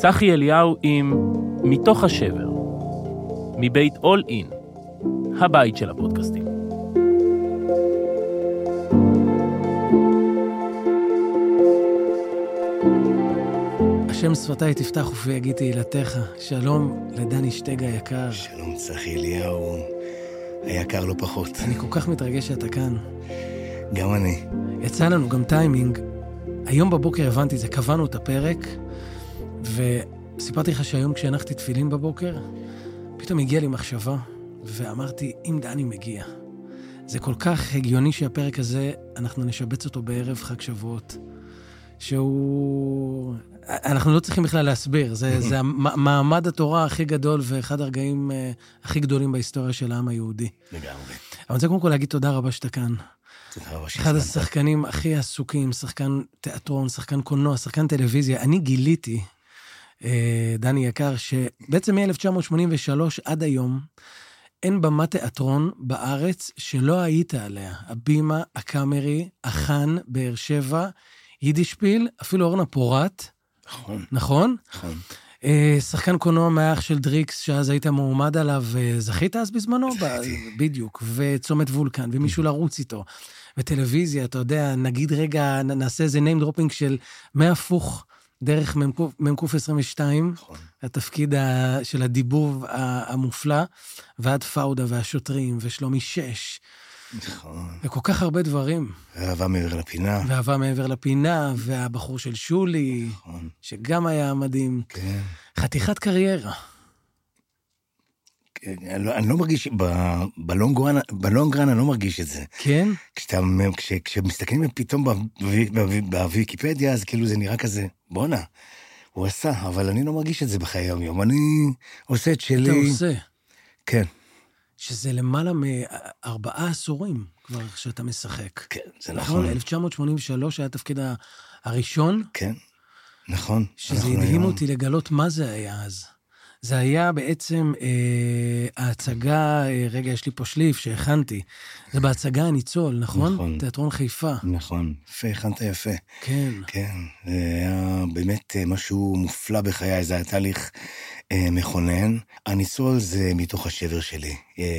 צחי אליהו עם מתוך השבר, מבית אול אין, הבית של הפודקאסטים. השם שפתיי תפתח ופיי תהילתך. שלום לדני שטגה היקר. שלום צחי אליהו, היקר לא פחות. אני כל כך מתרגש שאתה כאן. גם אני. יצא לנו גם טיימינג. היום בבוקר הבנתי, זה קבענו את הפרק, וסיפרתי לך שהיום כשהנחתי תפילין בבוקר, פתאום הגיעה לי מחשבה, ואמרתי, אם דני מגיע. זה כל כך הגיוני שהפרק הזה, אנחנו נשבץ אותו בערב חג שבועות, שהוא... אנחנו לא צריכים בכלל להסביר, זה מעמד התורה הכי גדול, ואחד הרגעים הכי גדולים בהיסטוריה של העם היהודי. לגמרי. אבל אני רוצה קודם כל להגיד תודה רבה שאתה כאן. אחד השחקנים הכי עסוקים, שחקן תיאטרון, שחקן קולנוע, שחקן טלוויזיה. אני גיליתי, דני יקר, שבעצם מ-1983 עד היום, אין במה תיאטרון בארץ שלא היית עליה. הבימה, הקאמרי, החאן, באר שבע, יידישפיל, אפילו אורנה פורט. נכון. נכון? נכון. שחקן קולנוע מהאח של דריקס, שאז היית מועמד עליו, זכית אז בזמנו? בדיוק. וצומת וולקן, ומישהו לרוץ איתו. וטלוויזיה, אתה יודע, נגיד רגע, נעשה איזה name dropping של מהפוך דרך ממקוף 22, נכון. התפקיד של הדיבוב המופלא, ועד פאודה והשוטרים, ושלומי 6. נכון. וכל כך הרבה דברים. ואהבה מעבר לפינה. ואהבה מעבר לפינה, והבחור של שולי, נכון. שגם היה מדהים. כן. חתיכת קריירה. אני לא מרגיש, בלונגרן אני לא מרגיש את זה. כן? כשמסתכלים פתאום בוויקיפדיה, אז כאילו זה נראה כזה, בונה, הוא עשה, אבל אני לא מרגיש את זה בחיי היום. אני עושה את שלי. אתה עושה. כן. שזה למעלה מ4 עשורים כבר שאתה משחק. כן, זה נכון. 1983 היה התפקיד הראשון. כן, נכון. שזה הדהים אותי לגלות מה זה היה אז. זה היה בעצם ההצגה, רגע, יש לי פה שליף שהכנתי, זה בהצגה הניצול, נכון? נכון. תיאטרון חיפה. נכון, יפה, הכנת יפה. כן. כן, זה היה באמת משהו מופלא בחיי, זה היה תהליך מכונן. הניצול זה מתוך השבר שלי.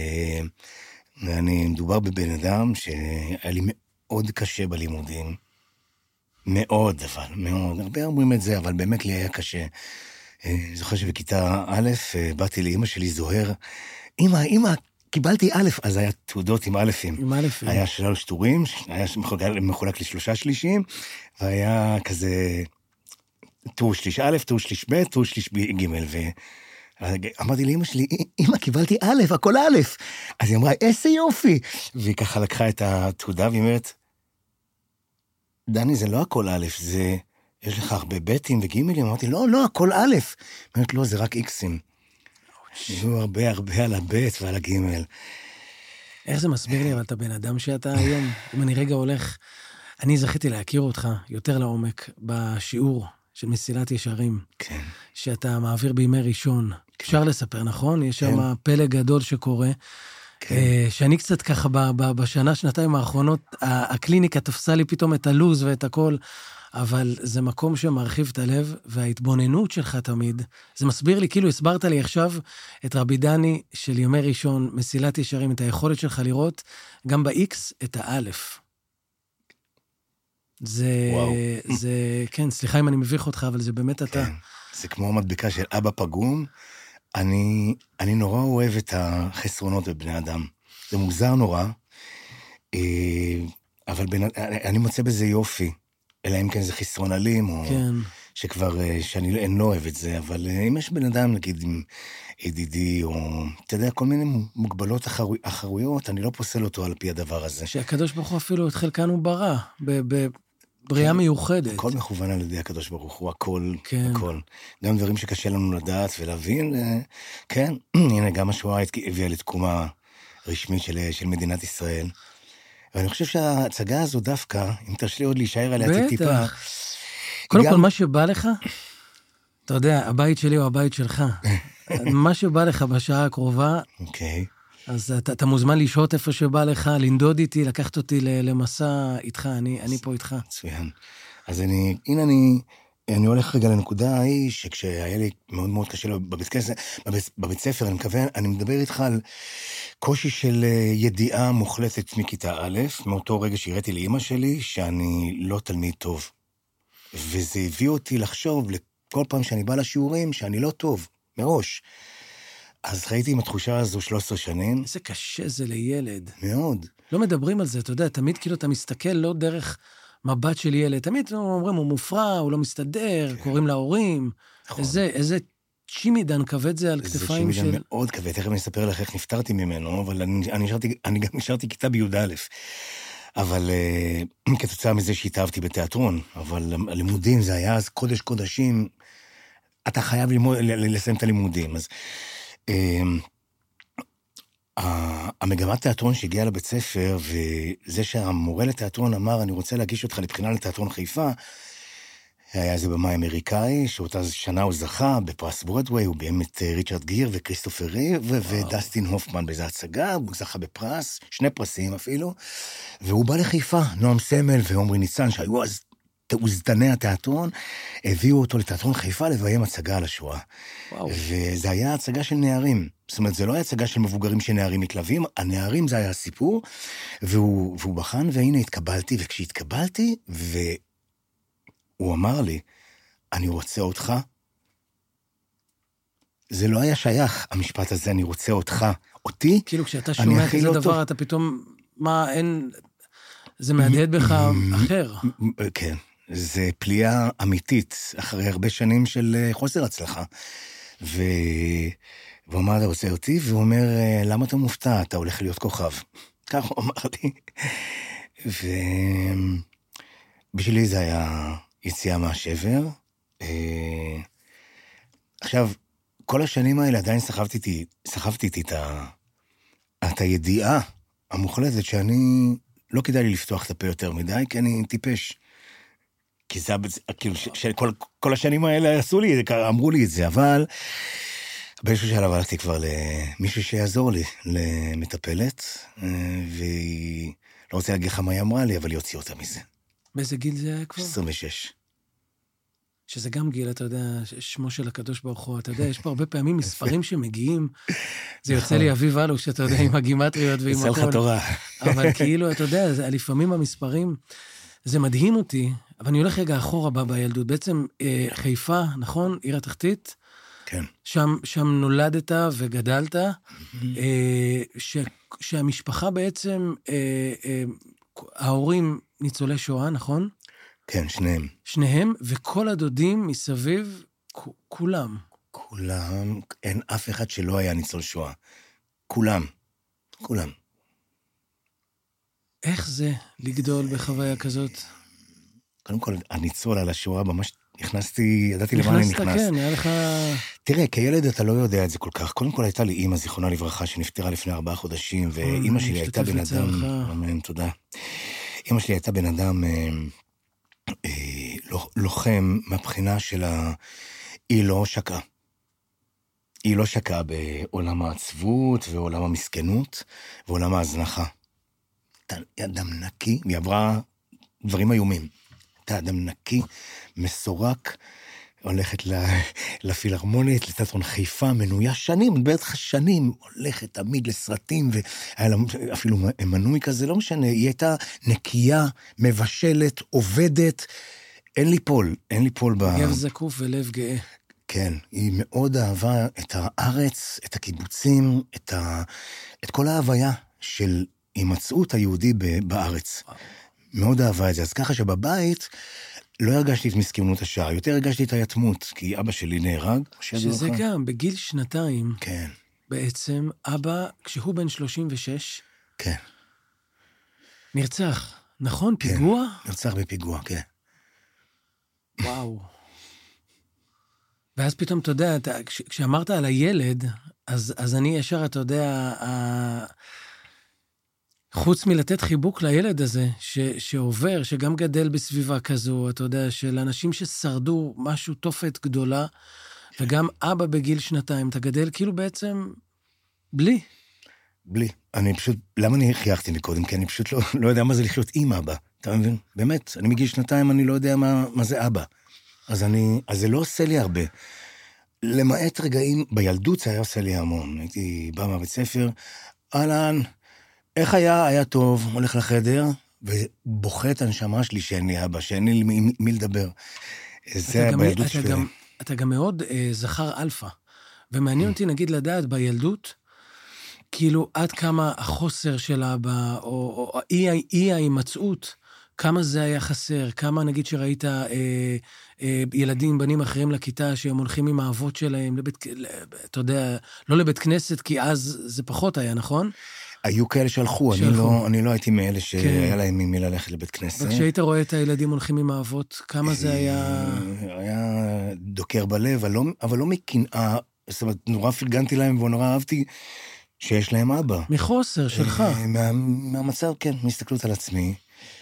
אני מדובר בבן אדם שהיה לי מאוד קשה בלימודים, מאוד, אבל מאוד, הרבה אומרים את זה, אבל באמת לי היה קשה. זוכר שבכיתה א', באתי לאמא שלי זוהר, אמא, קיבלתי א', אז היה תעודות עם א'-ים. עם א'-ים. היה 3 טורים, היה מחולק ל3 שלישים, והיה כזה טור שליש א', טור שליש ב', טור שליש ג', ואמרתי לאמא שלי, אמא, קיבלתי א', הכל א'. אז היא אמרה, איזה יופי. והיא ככה לקחה את התעודה, והיא אומרת, דני, זה לא הכל א', זה... יש לך הרבה בטים וגימלים? אמרתי, לא, הכל א'. אמרת, לא, זה רק איקסים. היו הרבה על הבט ועל הגימל. איך זה מסביר לי, אבל אתה בן אדם שאתה היום, אם אני רגע הולך, אני זכיתי להכיר אותך יותר לעומק בשיעור של מסילת ישרים. כן. שאתה מעביר בימי ראשון. אפשר לספר, נכון? יש שם פלא גדול שקורה. שאני קצת ככה, בשנה-שנתיים האחרונות, הקליניקה תפסה לי פתאום את הלוז ואת הכל, אבל זה מקום שמרחיב את הלב, וההתבוננות שלך תמיד, זה מסביר לי, כאילו הסברת לי עכשיו את רבי דני של ימי ראשון, מסילת ישרים, את היכולת שלך לראות גם ב-X את האלף. זה, כן, סליחה אם אני מביך אותך, אבל זה באמת אתה. זה כמו המדבקה של אבא פגום, אני נורא אוהב את החסרונות בבני אדם. זה מוזר נורא, אבל אני מוצא בזה יופי. אלא אם כן זה חסרון אלים, או שכבר, שאני לא אוהב את זה, אבל אם יש בן אדם, נגיד, עם ADD, או, אתה יודע, כל מיני מוגבלות אחרויות, אני לא פוסל אותו על פי הדבר הזה. שהקדוש ברוך הוא אפילו את חלקן הוא ברא, בבריאה מיוחדת. הכל מכוון על ידי הקדוש ברוך הוא, הכל. גם דברים שקשה לנו לדעת ולהבין, כן, הנה, גם השואה הביאה לתקומה רשמית של מדינת ישראל. ואני חושב שההצגה הזו דווקא, אם תרשה לי עוד להישאר עליה טיפה... קודם כל, מה שבא לך, אתה יודע, הבית שלי הוא הבית שלך. מה שבא לך בשעה הקרובה, אז אתה מוזמן לשהות איפה שבא לך, לנדוד איתי, לקחת אותי למסע איתך, אני פה איתך. מצוין. אז הנה אני אני הולך רגע לנקודה ההיא, שכשהיה לי מאוד מאוד קשה בבית ספר, אני מדבר איתך על קושי של ידיעה מוחלטת מכיתה א', מאותו רגע שהראיתי לאמא שלי, שאני לא תלמיד טוב. וזה הביא אותי לחשוב לכל פעם שאני בא לשיעורים, שאני לא טוב, מראש. אז חייתי עם התחושה הזו 13 שנים. איזה קשה זה לילד. מאוד. לא מדברים על זה, אתה יודע, תמיד כאילו אתה מסתכל לא דרך מבט של ילד, תמיד אומרים, הוא מופרע, הוא לא מסתדר, קוראים להורים. איזה שימידן כבד זה על כתפיים של... זה שימידן מאוד כבד, תכף אני אספר לך איך נפטרתי ממנו, אבל אני גם נשארתי כיתה בי"א. אבל כתוצאה מזה שהתאהבתי בתיאטרון, אבל הלימודים זה היה אז קודש קודשים, אתה חייב לסיים את הלימודים, אז המגמת תיאטרון שהגיעה לבית ספר, וזה שהמורה לתיאטרון אמר, אני רוצה להגיש אותך לבחינה לתיאטרון חיפה, היה איזה במאי אמריקאי, שאותה שנה הוא זכה בפרס ברודווי, הוא ביים את ריצ'רד גיר וכריסטופר ריב, ודסטין הופמן באיזו הצגה, הוא זכה בפרס, 2 פרסים אפילו, והוא בא לחיפה, נועם סמל ועומרי ניצן, שהיו אז תעוזתני התיאטרון, הביאו אותו לתיאטרון חיפה לביים הצגה על השואה. וזה היה הצגה של נערים. זאת אומרת, זה לא היה הצגה של מבוגרים שנערים מכלבים, הנערים זה היה הסיפור, והוא בחן, והנה התקבלתי, וכשהתקבלתי, הוא אמר לי, אני רוצה אותך. זה לא היה שייך, המשפט הזה, אני רוצה אותך. אותי, כאילו כשאתה שומע כזה דבר, אתה פתאום, מה, אין... זה מהדהד בך אחר. כן, זה פליאה אמיתית, אחרי הרבה שנים של חוסר הצלחה. והוא אמר, אתה רוצה אותי? והוא אומר, למה אתה מופתע? אתה הולך להיות כוכב. כך הוא אמר לי. ובשבילי זה היה יציאה מהשבר. עכשיו, כל השנים האלה עדיין סחבתי איתי את הידיעה המוחלטת שאני... לא כדאי לי לפתוח את הפה יותר מדי, כי אני טיפש. כי זה, כאילו, כל השנים האלה עשו לי, אמרו לי את זה, אבל באיזשהו שלב הלכתי כבר למישהו שיעזור לי, למטפלת, והיא, לא רוצה להגיד לך מה היא אמרה לי, אבל היא הוציאה אותה מזה. באיזה גיל זה היה כבר? 26. שזה גם גיל, אתה יודע, שמו של הקדוש ברוך הוא, אתה יודע, יש פה הרבה פעמים מספרים שמגיעים, זה יוצא לי אביב אלו, שאתה יודע, עם הגימטריות ועם הכל. יצא לך תורה. אבל כאילו, אתה יודע, לפעמים המספרים, זה מדהים אותי, אבל אני הולך רגע אחורה בילדות, בעצם חיפה, נכון? עיר התחתית? כן. שם נולדת וגדלת, שהמשפחה בעצם, ההורים ניצולי שואה, נכון? כן, שניהם. שניהם, וכל הדודים מסביב, כולם. כולם, אין אף אחד שלא היה ניצול שואה. כולם. איך זה לגדול בחוויה כזאת? קודם כל, הניצול על השואה, ממש נכנסתי, ידעתי למה אני נכנס. נכנסת, כן, היה לך... תראה, כילד אתה לא יודע את זה כל כך. קודם כל הייתה לי אמא, זיכרונה לברכה, שנפטרה לפני 4 חודשים, ואמא שלי הייתה בן אדם... אמן, תודה. אמא שלי הייתה בן אדם... לוחם מהבחינה של היא לא שקעה. היא לא שקעה בעולם העצבות ועולם המסכנות ועולם ההזנחה. אתה אדם נקי, היא עברה דברים איומים. אתה אדם נקי, מסורק, הולכת לפילהרמונית, לתיאטרון חיפה, מנויה שנים, בטח שנים, הולכת תמיד לסרטים, והיה לה אפילו מנוי כזה, לא משנה, היא הייתה נקייה, מבשלת, עובדת, אין לי פול גב זקוף ולב גאה. כן, היא מאוד אהבה את הארץ, את הקיבוצים, את כל ההוויה של הימצאות היהודי בארץ. מאוד אהבה את זה, אז ככה שבבית לא הרגשתי את מסכנות השעה, יותר הרגשתי את היתמות, כי אבא שלי נהרג. שזה גם, בגיל 2, כן. בעצם, אבא, כשהוא בן 36, כן. נרצח, נכון? כן. פיגוע? נרצח בפיגוע, כן. וואו. ואז פתאום, אתה יודע, כשאמרת על הילד, אז אני ישר, אתה יודע, חוץ מלתת חיבוק לילד הזה, שעובר, שגם גדל בסביבה כזו, אתה יודע, של אנשים ששרדו משהו תופת גדולה, וגם אבא בגיל 2, אתה גדל כאילו בעצם בלי. בלי. אני פשוט, למה אני חייכתי מקודם? כי אני פשוט לא יודע מה זה לחיות עם אבא. אתה מבין? באמת, אני מגיל 2, אני לא יודע מה זה אבא. אז זה לא עושה לי הרבה. למעט רגעים, בילדות זה היה עושה לי המון. הייתי בא מהבית ספר, אהלן, איך היה? היה טוב, הולך לחדר, ובוכה את הנשמה שלי שאין לי אבא, שאין לי מי לדבר. זה בילדות שלי. אתה גם מאוד זכר אלפא, ומעניין אותי נגיד לדעת בילדות, כאילו עד כמה החוסר של אבא, או אי ההימצאות, כמה זה היה חסר, כמה נגיד שראית ילדים, בנים אחרים לכיתה, שהם הולכים עם האבות שלהם, אתה יודע, לא לבית כנסת, כי אז זה פחות היה, נכון? היו כאלה שהלכו, אני לא הייתי מאלה שהיה להם ממי ללכת לבית כנסת. וכשהיית רואה את הילדים הולכים עם האבות, כמה זה היה... היה דוקר בלב, אבל לא מקנאה, זאת אומרת, נורא פרגנתי להם ונורא אהבתי שיש להם אבא. מחוסר שלך. מהמצב, כן, מהסתכלות על עצמי.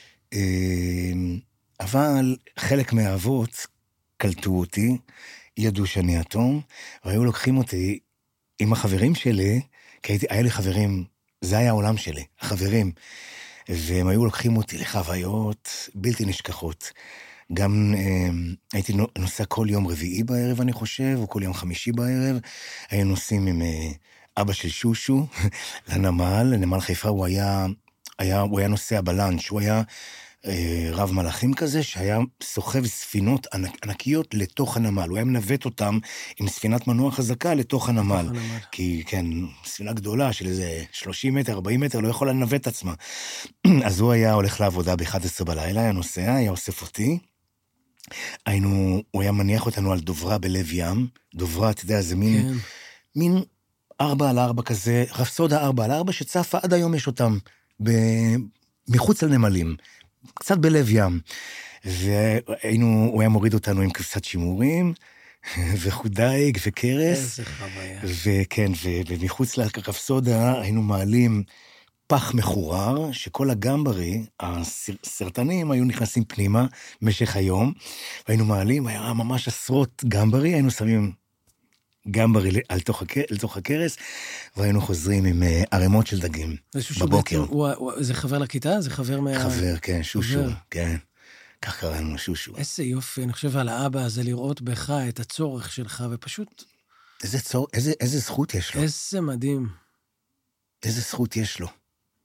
אבל חלק מהאבות קלטו אותי, ידעו שאני אטום, והיו לוקחים אותי עם החברים שלי, כי היה לי חברים, זה היה העולם שלי, החברים, והם היו לוקחים אותי לחוויות בלתי נשכחות. גם הייתי נוסע כל יום רביעי בערב, אני חושב, או כל יום חמישי בערב, היינו נוסעים עם אבא של שושו לנמל חיפה, הוא היה נוסע בלנץ', הוא היה רב מלאכים כזה, שהיה סוחב ספינות ענקיות לתוך הנמל, הוא היה מנווט אותם עם ספינת מנוע חזקה לתוך הנמל, כי כן, ספינה גדולה של איזה 30 מטר, 40 מטר, לא יכולה לנווט את עצמה. אז הוא היה הולך לעבודה ב-11 בלילה, היה נוסע, היה אוסף אותי, הוא היה מניח אותנו על דוברה בלב ים, דוברה, אתה יודע, זה מין 4x4 כזה, רפסודה 4x4 שצפה, עד היום יש אותם מחוץ לנמלים, קצת בלב ים, והוא היה מוריד אותנו עם כבשת שימורים, וחודייג וקרס, איזה חוויה. וכן, ומחוץ לרפסודה היינו מעלים פח מחורר, שכל הגמברי, הסרטנים היו נכנסים פנימה במשך היום, והיינו מעלים, היה ממש עשרות גמברי, היינו שמים גמברי לתוך הקרס, והיינו חוזרים עם ערימות של דגים בבוקר. זה חבר לכיתה? זה חבר חבר, כן, שושו, כן. כך קראנו, שושו. איזה יופי, אני חושב על האבא הזה, לראות בך את הצורך שלך, ופשוט... איזה זכות יש לו. איזה מדהים. איזה זכות יש לו.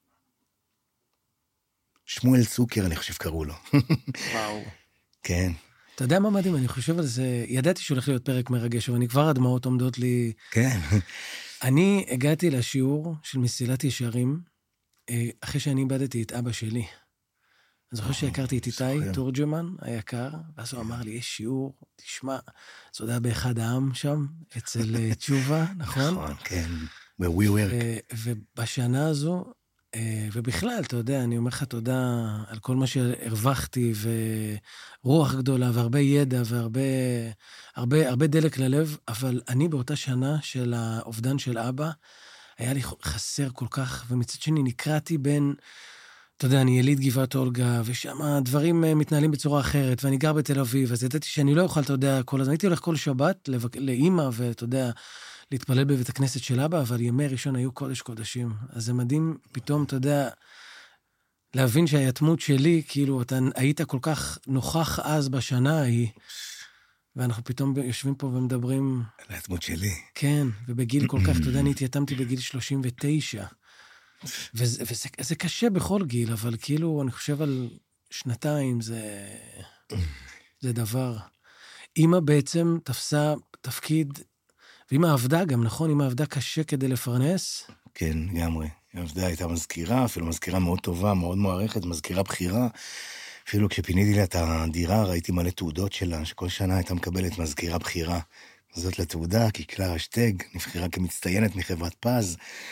שמואל צוקר, אני חושב קראו לו. וואו. כן. אתה יודע מה מדהים? אני חושב על זה, ידעתי שהולך להיות פרק מרגש, אבל אני כבר הדמעות עומדות לי... כן. אני הגעתי לשיעור של מסילת ישרים, אחרי שאני איבדתי את אבא שלי. אני זוכר שהכרתי את איתי תורג'מן, היקר, ואז הוא אמר לי, יש שיעור, תשמע, זה עוד היה באחד העם שם, אצל תשובה, נכון? נכון, כן, ב-WeWork. ובשנה הזו, ובכלל, אתה יודע, אני אומר לך תודה על כל מה שהרווחתי, ורוח גדולה, והרבה ידע, והרבה דלק ללב, אבל אני באותה שנה של האובדן של אבא, היה לי חסר כל כך, ומצד שני נקראתי בין, אתה יודע, אני יליד גבעת אולגה, ושם הדברים מתנהלים בצורה אחרת, ואני גר בתל אביב, אז ידעתי שאני לא אוכל, אתה יודע, כל הזמן, הייתי הולך כל שבת לאמא, ואתה יודע, להתפלל בבית הכנסת של אבא, אבל ימי ראשון היו קודש קודשים. אז זה מדהים, פתאום, אתה יודע, להבין שהיתמות שלי, כאילו, אתה היית כל כך נוכח אז בשנה ההיא, ואנחנו פתאום יושבים פה ומדברים... על היתמות שלי. כן, ובגיל כל כך, אתה יודע, אני התייתמתי בגיל 39, וזה קשה בכל גיל, אבל כאילו, אני חושב על שנתיים, זה דבר. אמא בעצם תפסה תפקיד, ואמא עבדה גם, נכון? אמא עבדה קשה כדי לפרנס? כן, גמרי. עבדה הייתה מזכירה, אפילו מזכירה מאוד טובה, מאוד מוערכת, מזכירה בחירה. אפילו כשפיניתי לה את הדירה, ראיתי מלא תעודות שלה, שכל שנה הייתה מקבלת מזכירה בחירה. זאת לתעודה, כי קלרה שטג נבחרה כמצטיינת מחברת פז.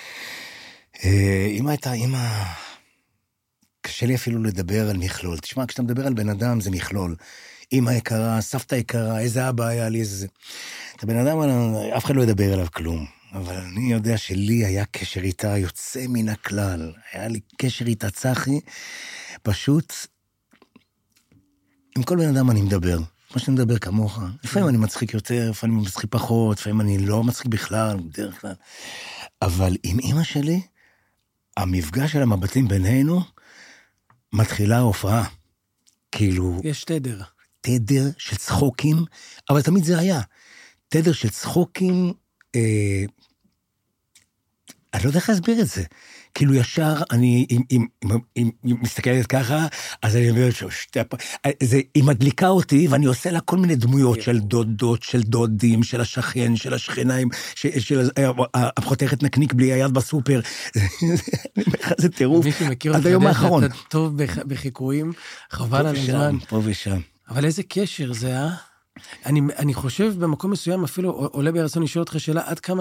אמא הייתה, קשה לי אפילו לדבר על מכלול. תשמע, כשאתה מדבר על בן אדם, זה מכלול. אמא יקרה, סבתא יקרה, איזה אבא היה לי, איזה... את הבן אדם, אף אחד לא ידבר עליו כלום. אבל אני יודע שלי היה קשר איתה יוצא מן הכלל. היה לי קשר איתה צחי, פשוט... עם כל בן אדם אני מדבר. כמו שאני מדבר כמוך. לפעמים אני מצחיק יותר, לפעמים אני מצחיק פחות, לפעמים אני לא מצחיק בכלל, בדרך כלל. אבל עם אמא שלי, המפגש של המבטים בינינו, מתחילה ההופעה. כאילו... יש תדר. תדר של צחוקים, אבל תמיד זה היה. תדר של צחוקים, אני לא יודע איך להסביר את זה. כאילו ישר, אני, אם מסתכלת ככה, אז אני אומר, היא מדליקה אותי, ואני עושה לה כל מיני דמויות של דודות, של דודים, של השכן, של השכניים, של הפחותכת נקניק בלי היד בסופר. זה טירוף. מישהו מכיר אותך, אתה טוב בחיקויים, חבל על הזמן. פה ושם. אבל איזה קשר זה, אני חושב במקום מסוים, אפילו עולה ברצון לשאול אותך שאלה,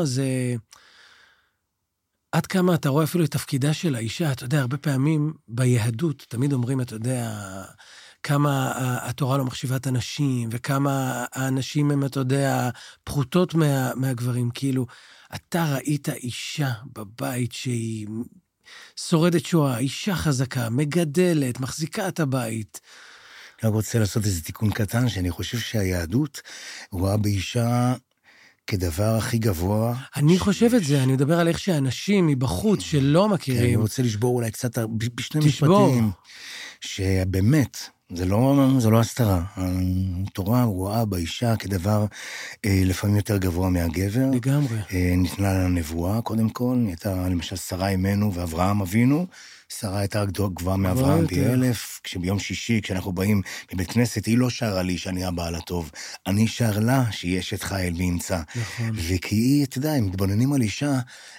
עד כמה אתה רואה אפילו את תפקידה של האישה, אתה יודע, הרבה פעמים ביהדות, תמיד אומרים, אתה יודע, כמה התורה לא מחשיבה את הנשים, וכמה האנשים הם, אתה יודע, פחותות מהגברים, כאילו, אתה ראית אישה בבית שהיא שורדת שואה, אישה חזקה, מגדלת, מחזיקה את הבית. אני רוצה לעשות איזה תיקון קטן, שאני חושב שהיהדות רואה באישה כדבר הכי גבוה. אני חושב את זה, אני מדבר על איך שאנשים מבחוץ שלא מכירים. אני רוצה לשבור אולי קצת בשני משפטים, שבאמת, זה לא הסתרה. התורה רואה באישה כדבר לפעמים יותר גבוה מהגבר. לגמרי. ניתנה לה נבואה, קודם כל, הייתה למשל שרה אימנו ואברהם אבינו, שרה הייתה גבוהה מאברהם פי 1000, כשביום שישי, כשאנחנו באים מבית כנסת, היא לא שרה לי שאני הבעל הטוב, אני שר לה שיש את חיל וימצא. נכון. וכי היא, אתה יודע, הם מתבוננים על אישה,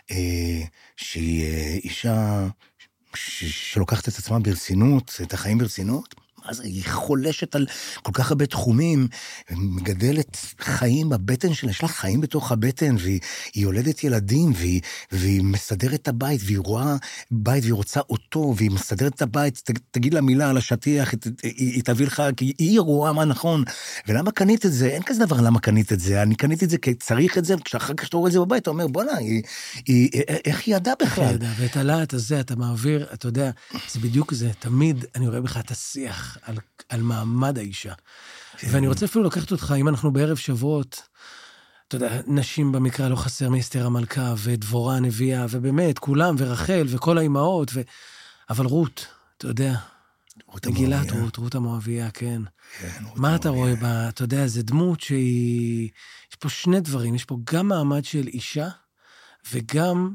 שהיא אישה שלוקחת את עצמה ברצינות, את החיים ברצינות, אז היא חולשת על כל כך הרבה תחומים, מגדלת חיים בבטן שלה, יש לה חיים בתוך הבטן, והיא יולדת ילדים, והיא מסדרת את הבית, והיא רואה בית, והיא רוצה אותו, והיא מסדרת את הבית, תגיד לה מילה על השטיח, היא תביא לך, כי היא רואה מה נכון. ולמה קנית את זה? אין כזה דבר למה קנית את זה, אני קנית את זה כי צריך את זה, כשאחר כך שאתה רואה את זה בבית, אתה אומר, בוא'נה, איך היא ידעה בכלל? ואת הלהט הזה, אתה מעביר, אתה יודע, זה בדיוק זה, תמיד אני רואה בך את השיח על מעמד האישה. ואני רוצה אפילו לקחת אותך, אם אנחנו בערב שבועות, אתה יודע, נשים במקרא לא חסר מאסתר המלכה, ודבורה הנביאה, ובאמת, כולם, ורחל, וכל האימהות, אבל רות, אתה יודע, מגילת רות המואביה, כן. מה אתה רואה בה? אתה יודע, זה דמות שהיא, יש פה שני דברים, יש פה גם מעמד של אישה, וגם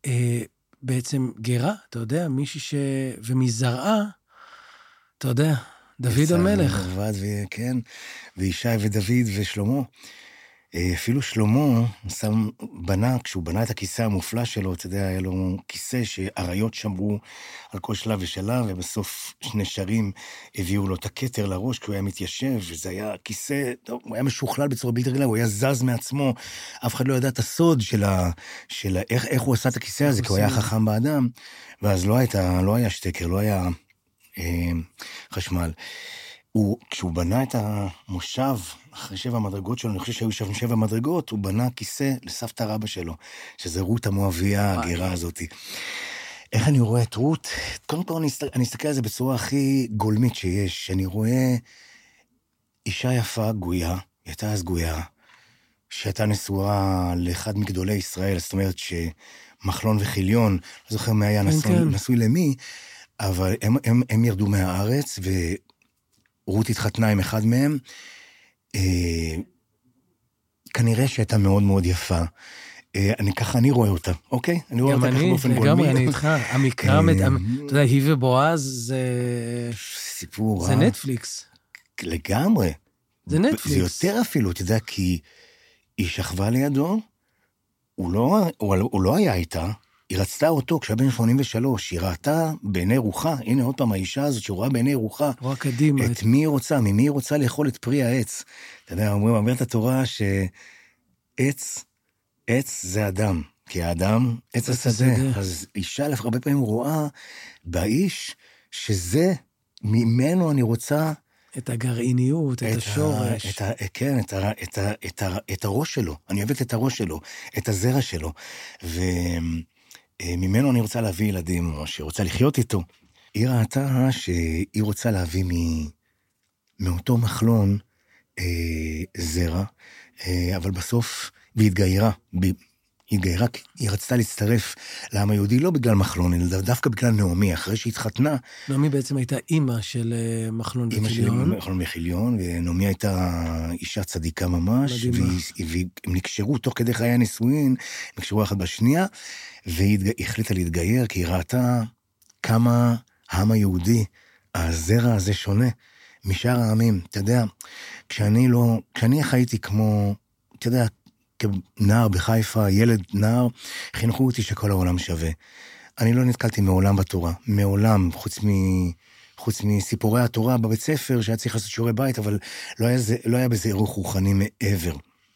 בעצם גרה, אתה יודע, מישהי ומזרעה, אתה יודע, דוד המלך. כן, וישי ודוד ושלמה. אפילו שלמה בנה, כשהוא בנה את הכיסא המופלא שלו, אתה יודע, היה לו כיסא שאריות שמרו על כל שלב ושלב, ובסוף שני שרים הביאו לו את הכתר לראש, כי הוא היה מתיישב, וזה היה כיסא, טוב, הוא היה משוכלל בצורה בלתי רגילה, הוא היה זז מעצמו, אף אחד לא ידע את הסוד של איך הוא עשה את הכיסא הזה, כי הוא היה חכם באדם, ואז לא היה שטקר, לא היה חשמל. כשהוא בנה את המושב, אחרי 7 מדרגות שלו, אני חושב שהיו 7 מדרגות, הוא בנה כיסא לסבתא רבא שלו, שזה רות המואביה, הגרה הזאת. איך אני רואה את רות? קודם כל אני אסתכל על זה בצורה הכי גולמית שיש, אני רואה אישה יפה, גויה, היא הייתה אז גויה, שהייתה נשואה לאחד מגדולי ישראל, זאת אומרת שמחלון וחיליון, לא זוכר מי היה נשוי למי, אבל הם ירדו מהארץ, ורות התחתנה עם אחד מהם, כנראה שהייתה מאוד מאוד יפה. ככה אני רואה אותה, אוקיי? אני רואה אותה ככה באופן גולמי. גם אני איתך, המקרא, אתה יודע, היא ובועז זה סיפור. זה נטפליקס. לגמרי. זה נטפליקס. זה יותר אפילו, אתה יודע, כי היא שכבה לידו, הוא לא היה איתה, היא רצתה אותו כשהיה בן 83, היא ראתה בעיני רוחה, הנה עוד פעם האישה הזאת שרואה בעיני רוחה, רואה קדימה. את מי היא רוצה, ממי היא רוצה לאכול את פרי העץ. אתה יודע, אומרת התורה שעץ זה אדם, כי האדם עץ השדה. אז אישה הרבה פעמים רואה באיש שזה ממנו אני רוצה את הגרעיניות, את השורש. כן, את הראש שלו. אני אוהבת את הראש שלו, את הזרע שלו. וממנו אני רוצה להביא ילדים, או שרוצה לחיות איתו. היא ראתה שהיא רוצה להביא מאותו מחלון זרע, אבל בסוף, והתגיירה. היא התגיירה, היא רצתה להצטרף לעם היהודי, לא בגלל מחלון, אלא דווקא בגלל נעמי, אחרי שהתחתנה. נעמי בעצם הייתה אימא של מחלון וחיליון. אימא של מחלון וחיליון, ונעמי הייתה אישה צדיקה ממש, והם נקשרו תוך כדי חיי הנישואין, נקשרו אחת בשנייה, והיא החליטה להתגייר, כי היא ראתה כמה העם היהודי, הזרע הזה שונה משאר העמים. אתה יודע, כשאני חייתי כמו, אתה יודע, כנער בחיפה, ילד נער, חינכו אותי שכל העולם שווה. אני לא נתקלתי מעולם בתורה, מעולם, חוץ מסיפורי התורה בבית ספר, שהיה צריך לעשות שיעורי בית, אבל לא היה בזה ערך רוחני מעבר.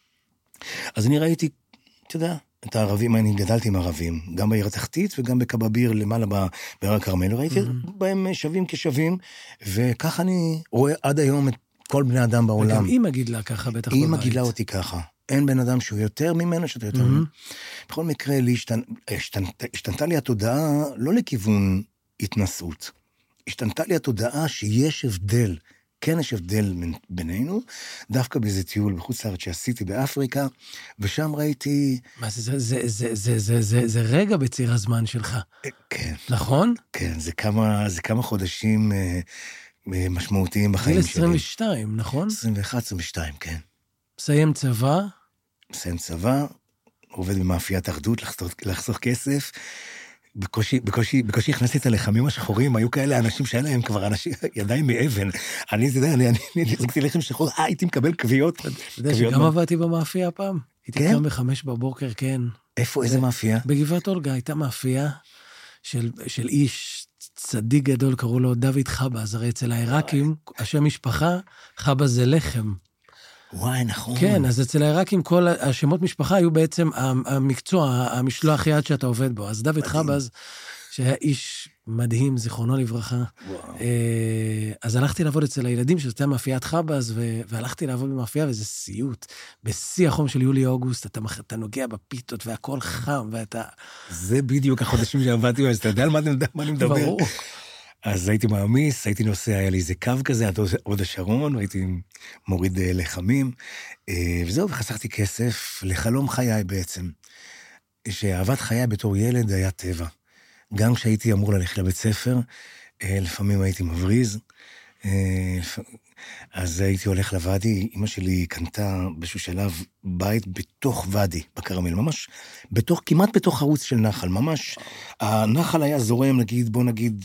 אז אני ראיתי, אתה יודע, את הערבים, אני גדלתי עם ערבים, גם בעיר התחתית וגם בקבביר למעלה בהר הכרמל, ראיתי בהם שווים כשווים, וכך אני רואה עד היום את כל בני אדם בעולם. וגם אמא גידלה ככה בטח בבית. אמא גידלה אותי ככה. אין בן אדם שהוא יותר ממנו, שאתה יותר ממנו. בכל מקרה, השתנתה לי התודעה לא לכיוון התנסות. השתנתה לי התודעה שיש הבדל, כן יש הבדל בינינו, דווקא באיזה טיול בחוץ לארץ שעשיתי באפריקה, ושם ראיתי... מה זה רגע בציר הזמן שלך. כן. נכון? כן, זה כמה חודשים משמעותיים בחיים שלי. גיל 22, נכון? 21, 22, כן. מסיים צבא, עובד במאפיית אחדות, לחסוך כסף, בקושי הכנסתי את הלחמים השחורים, היו כאלה אנשים שהיה להם כבר ידיים מאבן, אני זרקתי לחם שחור, הייתי מקבל קביעות. אתה יודע שגם עבדתי במאפייה הפעם, הייתי קם ב5 בבוקר, כן. איפה, איזה מאפייה? בגבעת אולגה, הייתה מאפייה של איש צדיק גדול, קראו לו דוד חבז, הרי אצל העיראקים, השם משפחה, חבז זה לחם. וואי, נכון. כן, אז אצל העיראקים כל השמות משפחה היו בעצם המקצוע, המשלוח יד שאתה עובד בו. אז דוד חבז, שהיה איש מדהים, זיכרונו לברכה, אז הלכתי לעבוד אצל הילדים, שזאת מאפיית חבז, והלכתי לעבוד במאפייה, וזה סיוט. בשיא החום של יולי-אוגוסט, אתה נוגע בפיתות, והכל חם, ואתה... זה בדיוק החודשים שעבדתי, אז אתה יודע על מה אני מדבר? ברור. אז הייתי מעמיס, הייתי נוסע, היה לי איזה קו כזה, עד עוד השרון, והייתי מוריד לחמים, וזהו, וחסכתי כסף לחלום חיי בעצם. שאהבת חיי בתור ילד היה טבע. גם כשהייתי אמור ללכת לבית ספר, לפעמים הייתי מבריז, אז הייתי הולך לוואדי, אמא שלי קנתה באיזשהו שלב בית בתוך ואדי, בכרמל, ממש, כמעט בתוך ערוץ של נחל, ממש, הנחל היה זורם, בוא נגיד,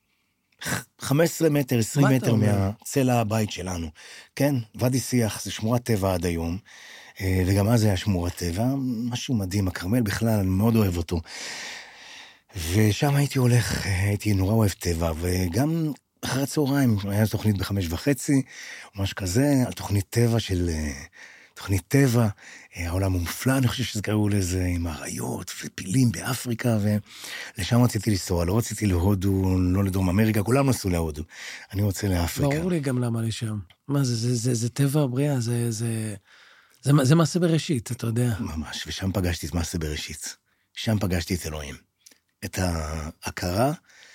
15 מטר, 20 מטר מהצלע הבית שלנו. כן, ואדי שיח, זה שמורת טבע עד היום, וגם אז היה שמורת טבע, משהו מדהים, הכרמל בכלל, אני מאוד אוהב אותו. ושם הייתי נורא אוהב טבע, וגם אחר הצהריים, היה תוכנית ב5:30, ממש כזה, על תוכנית טבע, העולם המופלא, אני חושב שזה קראו לזה, עם אריות ופילים באפריקה, ולשם רציתי לנסוע, לא רציתי להודו, לא לדרום אמריקה, כולם נסעו להודו, אני רוצה לאפריקה. ברור לי גם למה לשם. מה זה טבע הבריאה, זה מעשה בראשית, אתה יודע. ממש, ושם פגשתי את מעשה בראשית. שם פגשתי את אלוהים. את ההכרה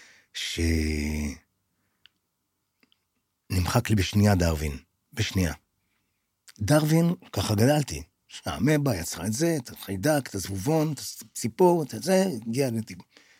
שנמחק לי בשנייה דרווין, בשנייה. דרווין, ככה גדלתי, שהאמבה יצרה את זה, את החיידק, את הזבובון, את הציפור, את זה, הגיע לנתיב.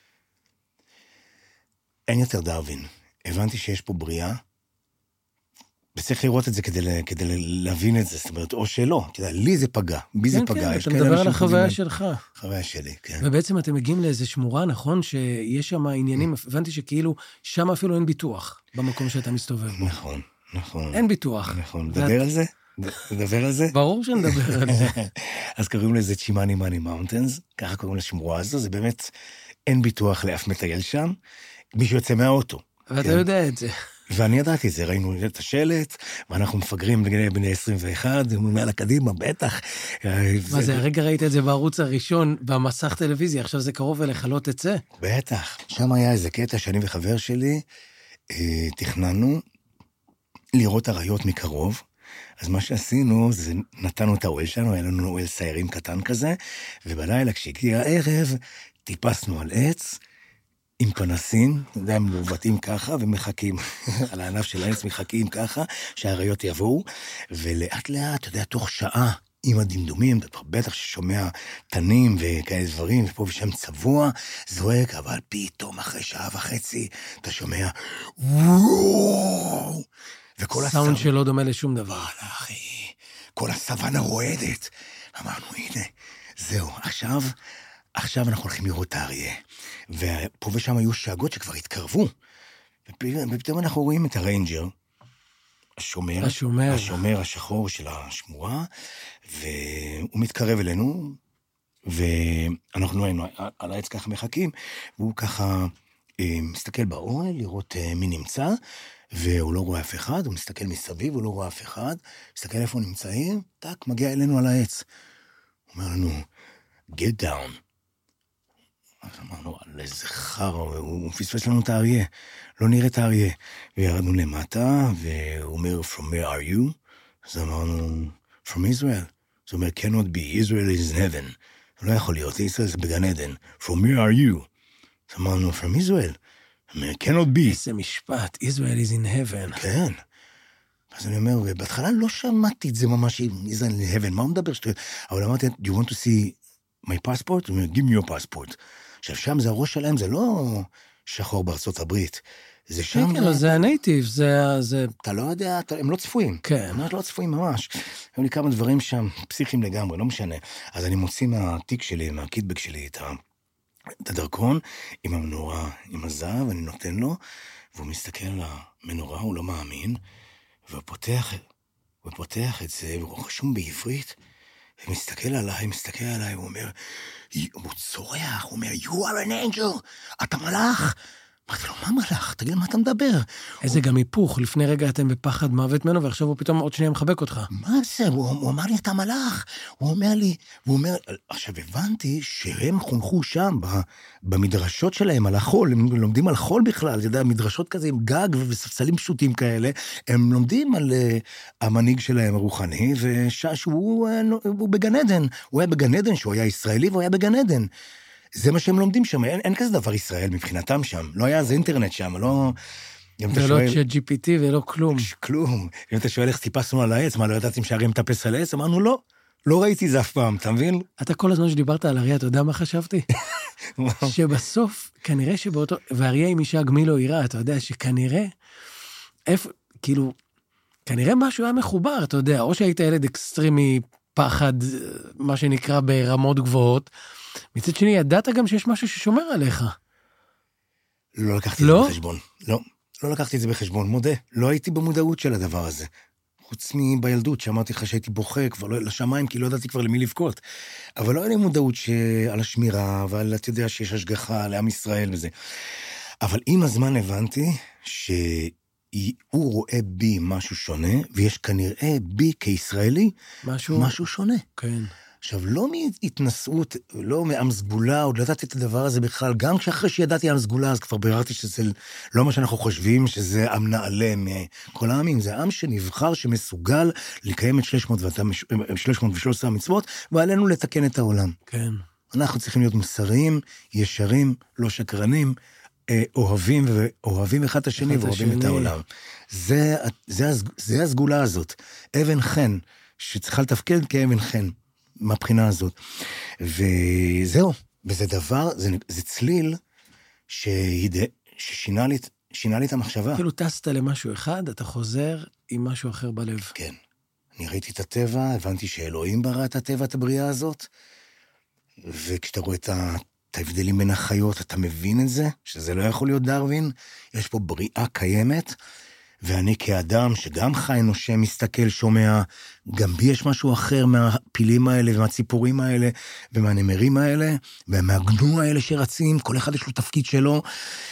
אין יותר דרווין. הבנתי שיש פה בריאה, וצריך לראות את זה כדי להבין את זה, זאת אומרת, או שלא, אתה יודע, לי זה פגע, בי זה פגע. כן, אתה מדבר על החוויה שלך. חוויה שלי, כן. ובעצם אתם מגיעים לאיזו שמורה, נכון, שיש שם עניינים, הבנתי שכאילו, שם אפילו אין ביטוח, במקום שאתה מסתובב בו. נכון. אין ביטוח. נכון, נדבר על זה? ברור שנדבר על זה. אז קוראים לזה צ'ימאני מאני מאונטנס, ככה קוראים לשמורה הזו, זה באמת, אין ביטוח לאף מטייל שם, מישהו יוצא מהאוטו. ואתה יודע את זה. ואני ידעתי את זה, ראינו את השלט, ואנחנו מפגרים בני 21, מעל הקדימה, בטח. מה זה, הרגע ראית את זה בערוץ הראשון, במסך טלוויזיה, עכשיו זה קרוב אליך, לא תצא? בטח. שם היה איזה קטע שאני וחבר שלי, תכננו לראות אריות מקרוב, אז מה שעשינו, זה נתנו את האוהל שלנו, היה לנו אוהל סיירים קטן כזה, ובלילה כשהגיע הערב, טיפסנו על עץ, עם פנסים, אתה יודע, הם מובטים ככה, ומחכים, על הענף של העץ מחכים ככה, שהאריות יבואו, ולאט לאט, אתה יודע, תוך שעה, עם הדמדומים, אתה בטח ששומע תנים וכאלה דברים, ופה ושם צבוע, זועק, אבל פתאום אחרי שעה וחצי, אתה שומע, וואו! סאונד שלא דומה לשום דבר. אחי, כל הסוואנה רועדת. אמרנו, הנה, זהו, עכשיו אנחנו הולכים לראות את האריה. ופה ושם היו שאגות שכבר התקרבו. ופתאום אנחנו רואים את הריינג'ר, השומר השחור של השמורה, והוא מתקרב אלינו, ואנחנו היינו על העץ ככה מחכים, והוא ככה מסתכל באוהל לראות מי נמצא, והוא לא רואה אף אחד, הוא מסתכל מסביב, הוא לא רואה אף אחד, מסתכל איפה נמצאים, טק, מגיע אלינו על העץ. הוא אומר לנו, get down. אז אמרנו, על איזה חר, הוא פספס לנו את האריה, לא נראה את האריה. וירדנו למטה, והוא אומר, from where are you? אז אמרנו, from Israel. זאת אומרת, cannot be, Israel is in heaven. זה לא יכול להיות, ישראל זה בגן עדן. from where are you? אז אמרנו, from Israel. cannot be. איזה משפט, Israel is in heaven. כן. אז אני אומר, בהתחלה לא שמעתי את זה ממש, Israel in heaven, מה הוא מדבר? אבל אמרתי, do you want to see my passport? הוא אומר, give me your passport. עכשיו, שם זה הראש שלהם, זה לא שחור בארצות הברית. זה שם... כן, זה הנייטיב, זה... אתה לא יודע, הם לא צפויים. כן. הם לא צפויים ממש. היו לי כמה דברים שם, פסיכיים לגמרי, לא משנה. אז אני מוציא מהתיק שלי, מהקיטבג שלי, את הדרכון, עם המנורה, עם הזהב, אני נותן לו, והוא מסתכל על המנורה, הוא לא מאמין, והוא פותח את זה, והוא רשום בעברית, ומסתכל עליי, הוא אומר, הוא צורח, הוא אומר, you are an angel, אתה מלאך. אמרתי לו, מה מלאך? תגיד, מה אתה מדבר? איזה גם היפוך, לפני רגע אתם בפחד מוות ממנו, ועכשיו הוא פתאום עוד שנייה מחבק אותך. מה זה? הוא אמר לי, אתה מלאך. הוא אומר, עכשיו הבנתי שהם חונכו שם, במדרשות שלהם, על החול, הם לומדים על חול בכלל, אתה יודע, מדרשות כזה עם גג וספסלים פשוטים כאלה, הם לומדים על המנהיג שלהם הרוחני, ושהוא בגן עדן, הוא היה בגן עדן, שהוא היה ישראלי והוא היה בגן עדן. זה מה שהם לומדים שם, אין כזה דבר ישראל מבחינתם שם, לא היה זה אינטרנט שם, לא... ולא GPT ולא כלום. כלום. אם אתה שואל איך טיפסנו על העץ, מה לא ידעתם שהאריה מטפס על העץ? אמרנו לא ראיתי זה אף פעם, אתה מבין? אתה כל הזמן שדיברת על אריה, אתה יודע מה חשבתי? שבסוף, כנראה שבאותו, ואריה עם אישה גמי לא יראה, אתה יודע שכנראה, כאילו, כנראה משהו היה מחובר, אתה יודע, או שהיית ילד אקסטרימי פחד, מה שנקרא ברמות גבוהות, מצד שני, ידעת גם שיש משהו ששומר עליך. לא לקחתי את זה בחשבון. לא לקחתי את זה בחשבון, מודה. לא הייתי במודעות של הדבר הזה. חוץ מבילדות, שאמרתי לך שהייתי בוכה כבר לשמיים, כי לא ידעתי כבר למי לבכות. אבל לא היה לי מודעות על השמירה, ועל, אתה יודע, שיש השגחה לעם ישראל וזה. אבל עם הזמן הבנתי שהוא רואה בי משהו שונה, ויש כנראה בי כישראלי משהו שונה. כן. עכשיו, לא מהתנסות, לא מעם סגולה, עוד לא ידעתי את הדבר הזה בכלל, גם כשאחרי שידעתי עם סגולה, אז כבר ביררתי שזה לא מה שאנחנו חושבים, שזה עם נעלה מכל העמים, זה עם שנבחר, שמסוגל לקיים את 313 המצוות, ועלינו לתקן את העולם. כן. אנחנו צריכים להיות מוסריים, ישרים, לא שקרנים, אוהבים אחד את השני ואוהבים את העולם. זה הסגולה הזאת. אבן חן, שצריכה לתפקד כאבן חן. מהבחינה הזאת. וזהו, וזה דבר, זה צליל ששינה לי את המחשבה. כאילו טסת למשהו אחד, אתה חוזר עם משהו אחר בלב. כן. אני ראיתי את הטבע, הבנתי שאלוהים ברא את הטבע, את הבריאה הזאת, וכשאתה רואה את ההבדלים בין החיות, אתה מבין את זה, שזה לא יכול להיות דרווין, יש פה בריאה קיימת, ואני כאדם שגם חי נושם, מסתכל, שומע, גם בי יש משהו אחר מהפילים האלה, ומהציפורים האלה, ומהנמרים האלה, ומהגנו האלה שרצים, כל אחד יש לו תפקיד שלו.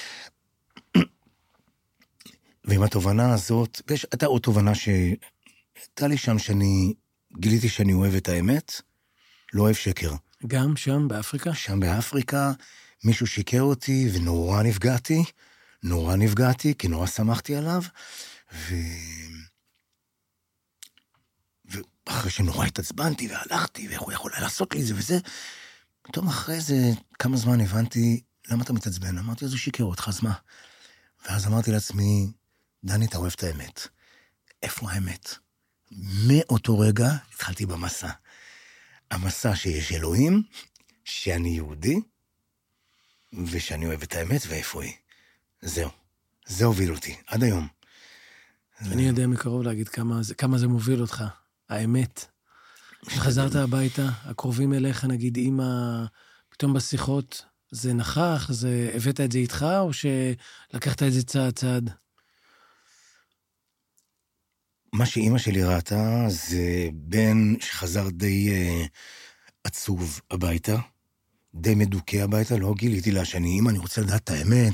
ועם התובנה הזאת, הייתה עוד תובנה הייתה לי שם גיליתי שאני אוהב את האמת, לא אוהב שקר. גם שם באפריקה? שם באפריקה, מישהו שיקר אותי, ונורא נפגעתי, כי נורא שמחתי עליו, ואחרי שנורא התעצבנתי והלכתי, ואיך הוא יכול לעשות לי זה וזה, פתאום אחרי זה כמה זמן הבנתי, למה אתה מתעצבן? אמרתי, אז הוא שיקר אותך, אז מה? ואז אמרתי לעצמי, דני, אתה אוהב את האמת. איפה האמת? מאותו רגע התחלתי במסע. המסע שיש אלוהים, שאני יהודי, ושאני אוהב את האמת, ואיפה היא. זהו. זה הוביל אותי, עד היום. אני יודע מקרוב להגיד כמה זה מוביל אותך. האמת. כשחזרת הביתה, הקרובים אליך, נגיד, אמא, פתאום בשיחות, זה נכח, הבאת את זה איתך, או שלקחת את זה צעד? מה שאמא שלי ראתה, זה בן שחזר די עצוב הביתה, די מדוכא הביתה, לא גיליתי לה שאני אמא, אני רוצה לדעת את האמת,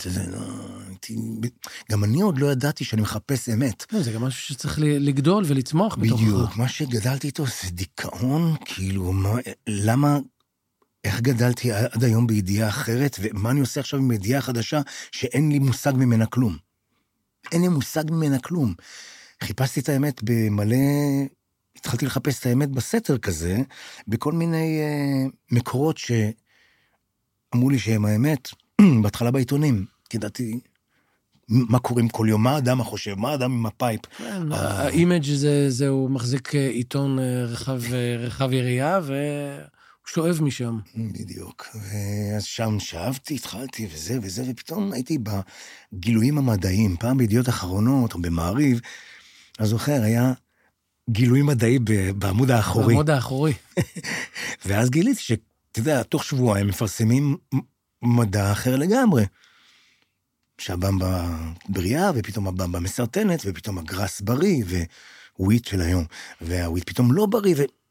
גם אני עוד לא ידעתי שאני מחפש אמת. זה גם משהו שצריך לגדול ולצמוח בתוכך. בדיוק, מה שגדלתי איתו זה דיכאון, כאילו, למה, איך גדלתי עד היום בידיעה אחרת, ומה אני עושה עכשיו עם ידיעה חדשה, שאין לי מושג ממנה כלום. אין לי מושג ממנה כלום. חיפשתי את האמת במלא, התחלתי לחפש את האמת בסתר כזה, בכל מיני מקורות שאמרו לי שהם האמת, בהתחלה בעיתונים, כי ידעתי מה קוראים כל יום, מה האדם חושב, מה האדם עם הפייפ. האימג' זה הוא מחזיק עיתון רחב יריעה, והוא שואב משם. בדיוק, ואז שם שאבתי, התחלתי וזה, ופתאום הייתי בגילויים המדעיים, פעם בידיעות אחרונות או במעריב, אז זוכר, היה גילוי מדעי בעמוד האחורי. בעמוד האחורי. ואז גיליתי שאתה יודע, תוך שבועיים מפרסמים מדע אחר לגמרי. שהבמבה בריאה, ופתאום הבמבה מסרטנת, ופתאום הגרס בריא, וויט של היום, והוויט פתאום לא בריא,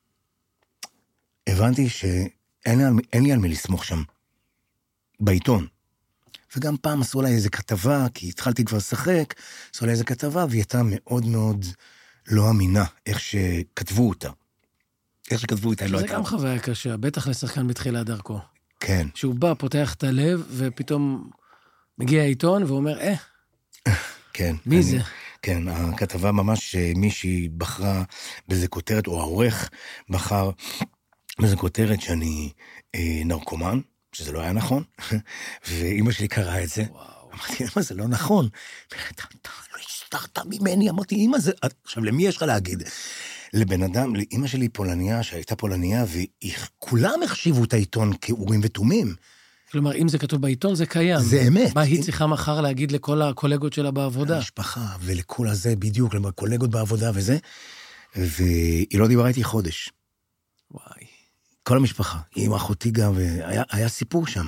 הבנתי שאין לי על מי לסמוך שם, בעיתון. וגם פעם עשו לה איזה כתבה, כי התחלתי כבר לשחק, עשו לה איזה כתבה, והיא הייתה מאוד מאוד לא אמינה, איך שכתבו אותה. איך שכתבו אותה, לא הייתה. זה גם חוויה קשה, בטח לשחקן בתחילת דרכו. כן. שהוא בא, פותח את הלב, ופתאום מגיע העיתון, ואומר, כן. מי זה? כן, הכתבה ממש מישהי בחרה באיזה כותרת, או העורך בחר באיזה כותרת שאני נרקומן, שזה לא היה נכון, ואמא שלי קראה את זה. אמרתי, אמא, זה לא נכון. אתה לא הסתרת ממני, אמרתי, אמא, זה... עכשיו, למי יש לך להגיד? לבן אדם, לאמא שלי פולניה, שהייתה פולניה, וכולם החשיבו את העיתון כאורים ותומים. כלומר, אם זה כתוב בעיתון, זה קיים. זה אמת. מה היא צריכה מחר להגיד לכל הקולגות שלה בעבודה? המשפחה, ולכל הזה בדיוק, לקולגות בעבודה וזה, והיא לא דיברה איתי חודש. וואי. כל המשפחה, עם אחותי גם, והיה סיפור שם.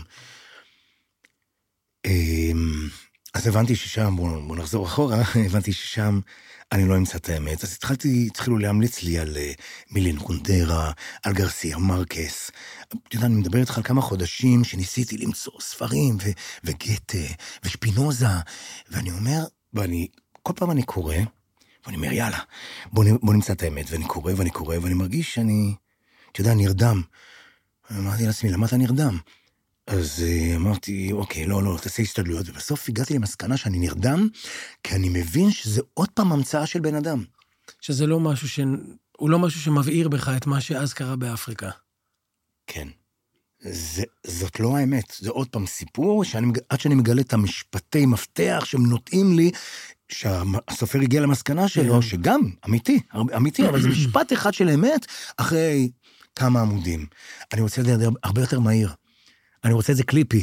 אז הבנתי ששם, בוא נחזור אחורה, הבנתי ששם אני לא אמצא את האמת, אז התחילו להמליץ לי על מילן קונדרה, על גרסיה מרקס. אתה יודע, אני מדבר איתך על כמה חודשים שניסיתי למצוא ספרים, וגטה, ושפינוזה, ואני אומר, כל פעם אני קורא, ואני אומר, יאללה, בוא נמצא את האמת, ואני קורא, ואני מרגיש שאני, אתה יודע, נרדם. אמרתי לעצמי, למה אתה נרדם? אז אמרתי, אוקיי, לא, תעשה הסתגלויות, ובסוף הגעתי למסקנה שאני נרדם, כי אני מבין שזה עוד פעם המצאה של בן אדם. שזה לא משהו הוא לא משהו שמבעיר בך את מה שאז קרה באפריקה. כן. זאת לא האמת, זה עוד פעם סיפור, עד שאני מגלה את המשפטי מפתח שהם נוטעים לי, שהסופר הגיע למסקנה שלו, שגם אמיתי, אבל זה משפט אחד של אמת, אחרי כמה עמודים. אני רוצה לדבר הרבה יותר מהיר. אני רוצה את זה קליפי.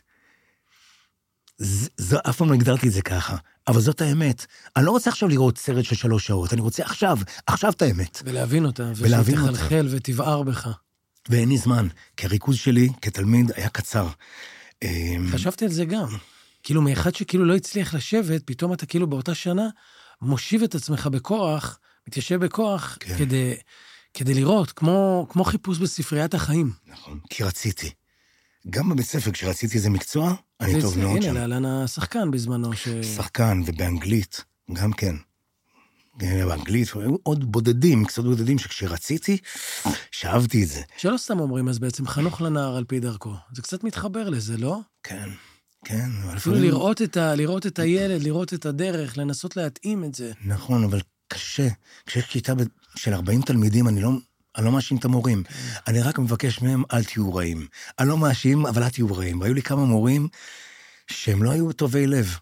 אף פעם לא הגדרתי את זה ככה, אבל זאת האמת. אני לא רוצה עכשיו לראות סרט של 3 שעות, אני רוצה עכשיו את האמת. ולהבין אותה, ושתחלחל ותבער בך. ואין לי זמן, כי הריכוז שלי כתלמיד היה קצר. חשבתי על זה גם. כאילו מאחד שכאילו לא הצליח לשבת, פתאום אתה כאילו באותה שנה מושיב את עצמך בכוח, מתיישב בכוח, כדי לראות, כמו חיפוש בספריית החיים. נכון, כי רציתי. גם בבית ספר, כשרציתי איזה מקצוע, אני טוב מאוד שם. הנה, להלן השחקן בזמנו. שחקן, ובאנגלית, גם כן. באנגלית, עוד בודדים, קצת בודדים, שכשרציתי, שאהבתי את זה. שלא סתם אומרים, אז בעצם חנוך לנער על פי דרכו. זה קצת מתחבר לזה, לא? כן. אפילו לראות את הילד, לראות את הדרך, לנסות להתאים את זה. נכון, אבל קשה. כשיש כיתה של 40 תלמידים, אני לא מאשים את המורים. אני רק מבקש מהם, אל תהיו רעים. אני לא מאשים, אבל אל תהיו רעים. והיו לי כמה מורים שהם לא היו טובי לב.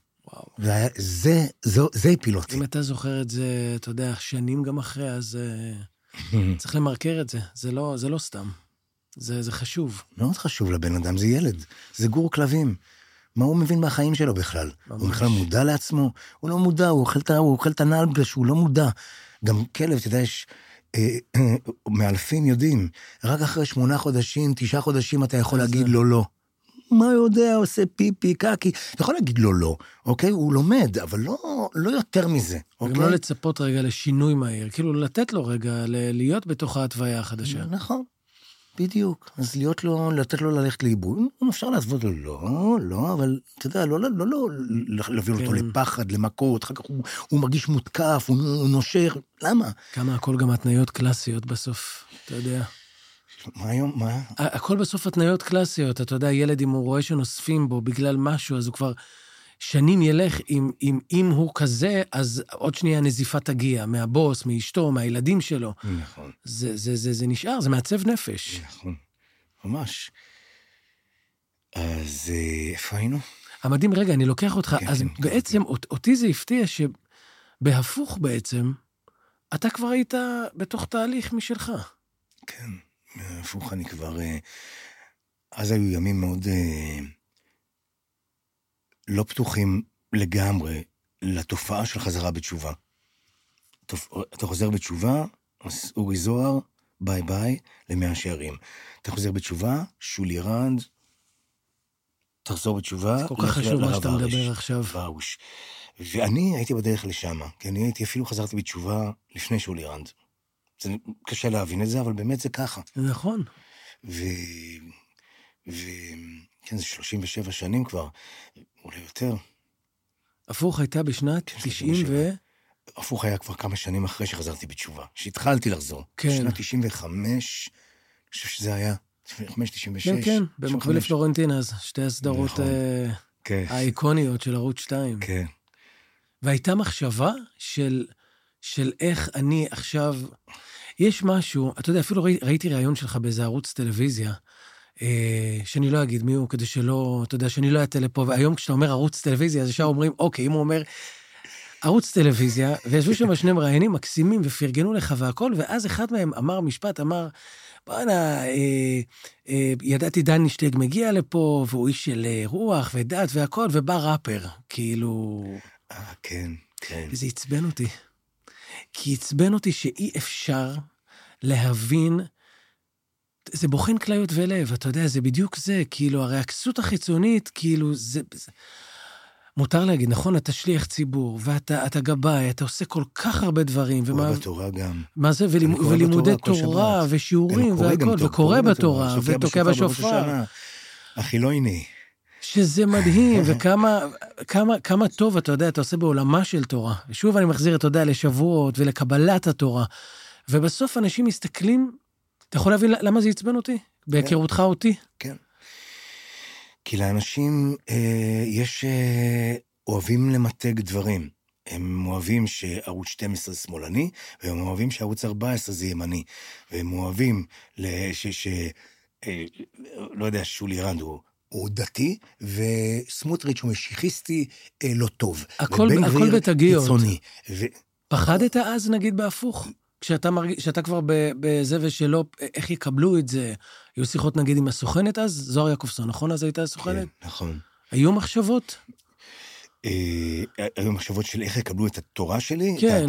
זה הפיל אותי. אם אתה זוכר את זה, אתה יודע, שנים גם אחרי, אז צריך למרקר את זה. זה לא סתם. זה חשוב. מאוד חשוב לבן אדם, זה ילד. זה גור כלבים. מה הוא מבין מהחיים שלו בכלל? ממש. הוא בכלל מודע לעצמו? הוא לא מודע, הוא אוכל את הנעל בגלל שהוא לא מודע. גם כלב, אתה יודע, יש... מאלפים יודעים, רק אחרי 8 חודשים, 9 חודשים אתה יכול להגיד לו לא. מה יודע, עושה פיפי, קקי, אתה יכול להגיד לו לא, אוקיי? הוא לומד, אבל לא יותר מזה, אוקיי? גם לא לצפות רגע לשינוי מהיר, כאילו לתת לו רגע, להיות בתוך ההתוויה החדשה. נכון, בדיוק. אז לתת לו ללכת לאיבוד, אפשר לעזבות לו, לא, אבל אתה יודע, לא להביא אותו לפחד, למכות, אחר כך הוא מרגיש מותקף, הוא נושר, למה? כמה הכל גם התניות קלאסיות בסוף, אתה יודע. מה היום, מה? הכל בסוף התניות קלאסיות, אתה יודע, ילד אם הוא רואה שנוספים בו בגלל משהו, אז הוא כבר שנים ילך, אם הוא כזה, אז עוד שנייה נזיפה תגיע, מהבוס, מאשתו, מהילדים שלו. נכון. זה נשאר, זה מעצב נפש. נכון, ממש. אז איפה היינו? המדהים, רגע, אני לוקח אותך, כן, אז כן, בעצם, אותי זה הפתיע שבהפוך בעצם, אתה כבר היית בתוך תהליך משלך. כן, בהפוך אני כבר... אז היו ימים מאוד לא פתוחים לגמרי לתופעה של חזרה בתשובה. אתה חוזר בתשובה, אז אורי זוהר, ביי ביי, למאה שערים. אתה חוזר בתשובה, שולי רנד, תחזור בתשובה, זה כל כך חשוב מה שאתה מדבר עכשיו. ורוש. ואני הייתי בדרך לשם, כי אני אפילו חזרתי בתשובה לפני שולי רנד. זה קשה להבין את זה, אבל באמת זה ככה. נכון. כן, זה 37 שנים כבר, אולי יותר. הפוך הייתה בשנת 90 ו... הפוך היה כבר כמה שנים אחרי שחזרתי בתשובה, שהתחלתי לחזור. כן. בשנת 95, אני חושב שזה היה, 95, 96. כן, כן, במקביל לפלורנטינה, אז שתי הסדרות האיקוניות של ערוץ 2. כן. והייתה מחשבה של איך אני עכשיו... יש משהו, אתה יודע, אפילו ראיתי ראיון שלך באיזה ערוץ טלוויזיה, שאני לא אגיד מי הוא, כדי שלא, אתה יודע, שאני לא אתן לפה, והיום כשאתה אומר ערוץ טלוויזיה, אז ישר אומרים, אוקיי, אם הוא אומר ערוץ טלוויזיה, וישבו שם 2 מראיינים מקסימים, ופרגנו לך והכל, ואז אחד מהם אמר משפט, אמר, בוא'נה, ידעתי דנישטג מגיע לפה, והוא איש של רוח ודת והכל, ובא ראפר, כאילו... כן, כן. וזה עצבן אותי. כי עצבן אותי שאי אפשר להבין, זה בוחן כליות ולב, אתה יודע, זה בדיוק זה, כאילו, הרי הכסות החיצונית, כאילו, זה... מותר להגיד, נכון, אתה שליח ציבור, ואתה גבאי, אתה עושה כל כך הרבה דברים. קורא בתורה גם. מה זה? ולימודי תורה, ושיעורים, והכל, וקורא בתורה, ותוקע בשופר. החילוני. שזה מדהים, וכמה טוב, אתה יודע, אתה עושה בעולמה של תורה. ושוב אני מחזיר, אתה יודע, לשבועות ולקבלת התורה. ובסוף אנשים מסתכלים, אתה יכול להבין למה זה יצבן אותי? בהיכרותך אותי? כן. כי לאנשים יש אוהבים למתג דברים. הם אוהבים שערוץ 12 זה שמאלני, והם אוהבים שערוץ 14 זה ימני. והם אוהבים לא יודע, שולי רנד הוא דתי, וסמוטריץ' הוא משיחיסטי לא טוב. הכל בתגיות. פחדת אז נגיד בהפוך? כשאתה כבר בזה ושלא, איך יקבלו את זה? היו שיחות נגיד עם הסוכנת אז? זוהר יעקובסון, נכון? אז הייתה הסוכנת? כן, נכון. היו מחשבות? היו מחשבות של איך יקבלו את התורה שלי? כן.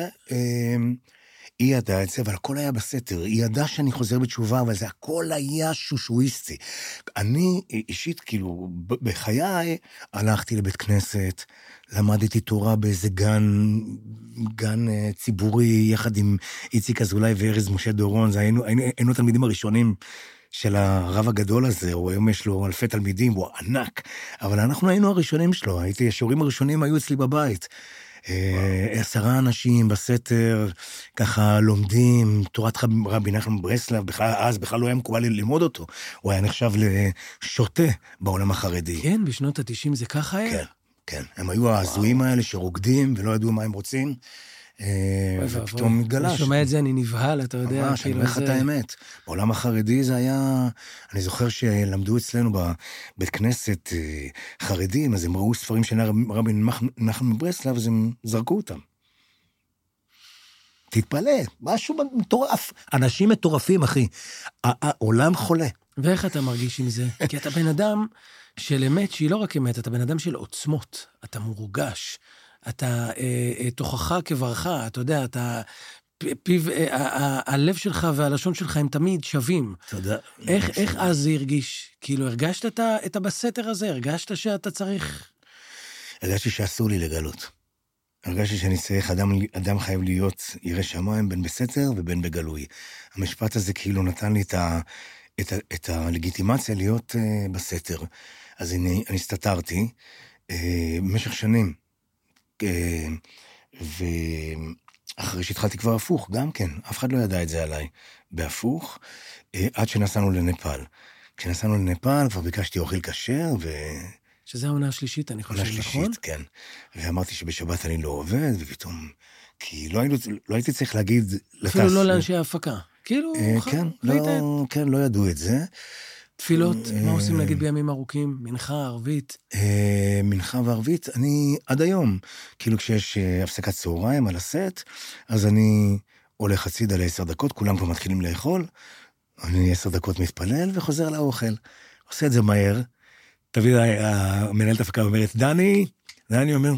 היא ידעה את זה, אבל הכל היה בסתר. היא ידעה שאני חוזר בתשובה, אבל זה הכל היה שושואיסטי. אני אישית, כאילו, בחיי, הלכתי לבית כנסת, למדתי תורה באיזה גן ציבורי, יחד עם איציק אזולאי וארז משה דורון, היינו התלמידים הראשונים של הרב הגדול הזה, הוא היום יש לו אלפי תלמידים, הוא ענק, אבל אנחנו היינו הראשונים שלו, השיעורים הראשונים היו אצלי בבית, 10 אנשים בסתר, ככה לומדים, תורת רבי נחמן מברסלב, אז בכלל לא היה מקובל ללמוד אותו, הוא היה נחשב לשוטה בעולם החרדי. כן, בשנות ה-90 זה ככה היה? כן, כן, הם היו הזויים האלה שרוקדים ולא ידעו מה הם רוצים, ופתאום מתגלש. אני שומע את זה, אני נבהל, אתה יודע. ממש, אני אומר לך את האמת. בעולם החרדי זה היה, אני זוכר שלמדו אצלנו בבית כנסת חרדים, אז הם ראו ספרים של רבי נחמן מברסלב, אז הם זרקו אותם. תתפלא, משהו מטורף. אנשים מטורפים, אחי. העולם חולה. ואיך אתה מרגיש עם זה? כי אתה בן אדם של אמת שהיא לא רק אמת, אתה בן אדם של עוצמות, אתה מורגש, אתה תוכחה כברכה, אתה יודע, אתה... הלב שלך והלשון שלך הם תמיד שווים. תודה. איך אז זה הרגיש? כאילו, הרגשת את הבסתר הזה? הרגשת שאתה צריך... הרגשתי שאסור לי לגלות. הרגשתי שאני צריך, אדם חייב להיות ירא שמיים בין בסתר ובין בגלוי. המשפט הזה כאילו נתן לי את הלגיטימציה להיות בסתר. אז אני הסתתרתי במשך שנים. אחרי שהתחלתי כבר הפוך, גם כן, אף אחד לא ידע את זה עליי, בהפוך, עד שנסענו לנפאל. כשנסענו לנפאל, כבר ביקשתי אוכל כשר, שזה העונה השלישית, אני חושב, נכון? העונה השלישית, כן. ואמרתי שבשבת אני לא עובד, ופתאום, כי לא הייתי צריך להגיד... אפילו לא לאנשי ההפקה. כאילו, כן, לא ידעו את זה. תפילות, מה עושים להגיד בימים ארוכים? מנחה, ערבית? מנחה וערבית, אני עד היום, כאילו כשיש הפסקת צהריים על הסט, אז אני הולך הצידה ל10 דקות, כולם כבר מתחילים לאכול, אני 10 דקות מתפלל וחוזר לאוכל. עושה את זה מהר, תמיד המנהלת ההפקה אומרת, דני אומר,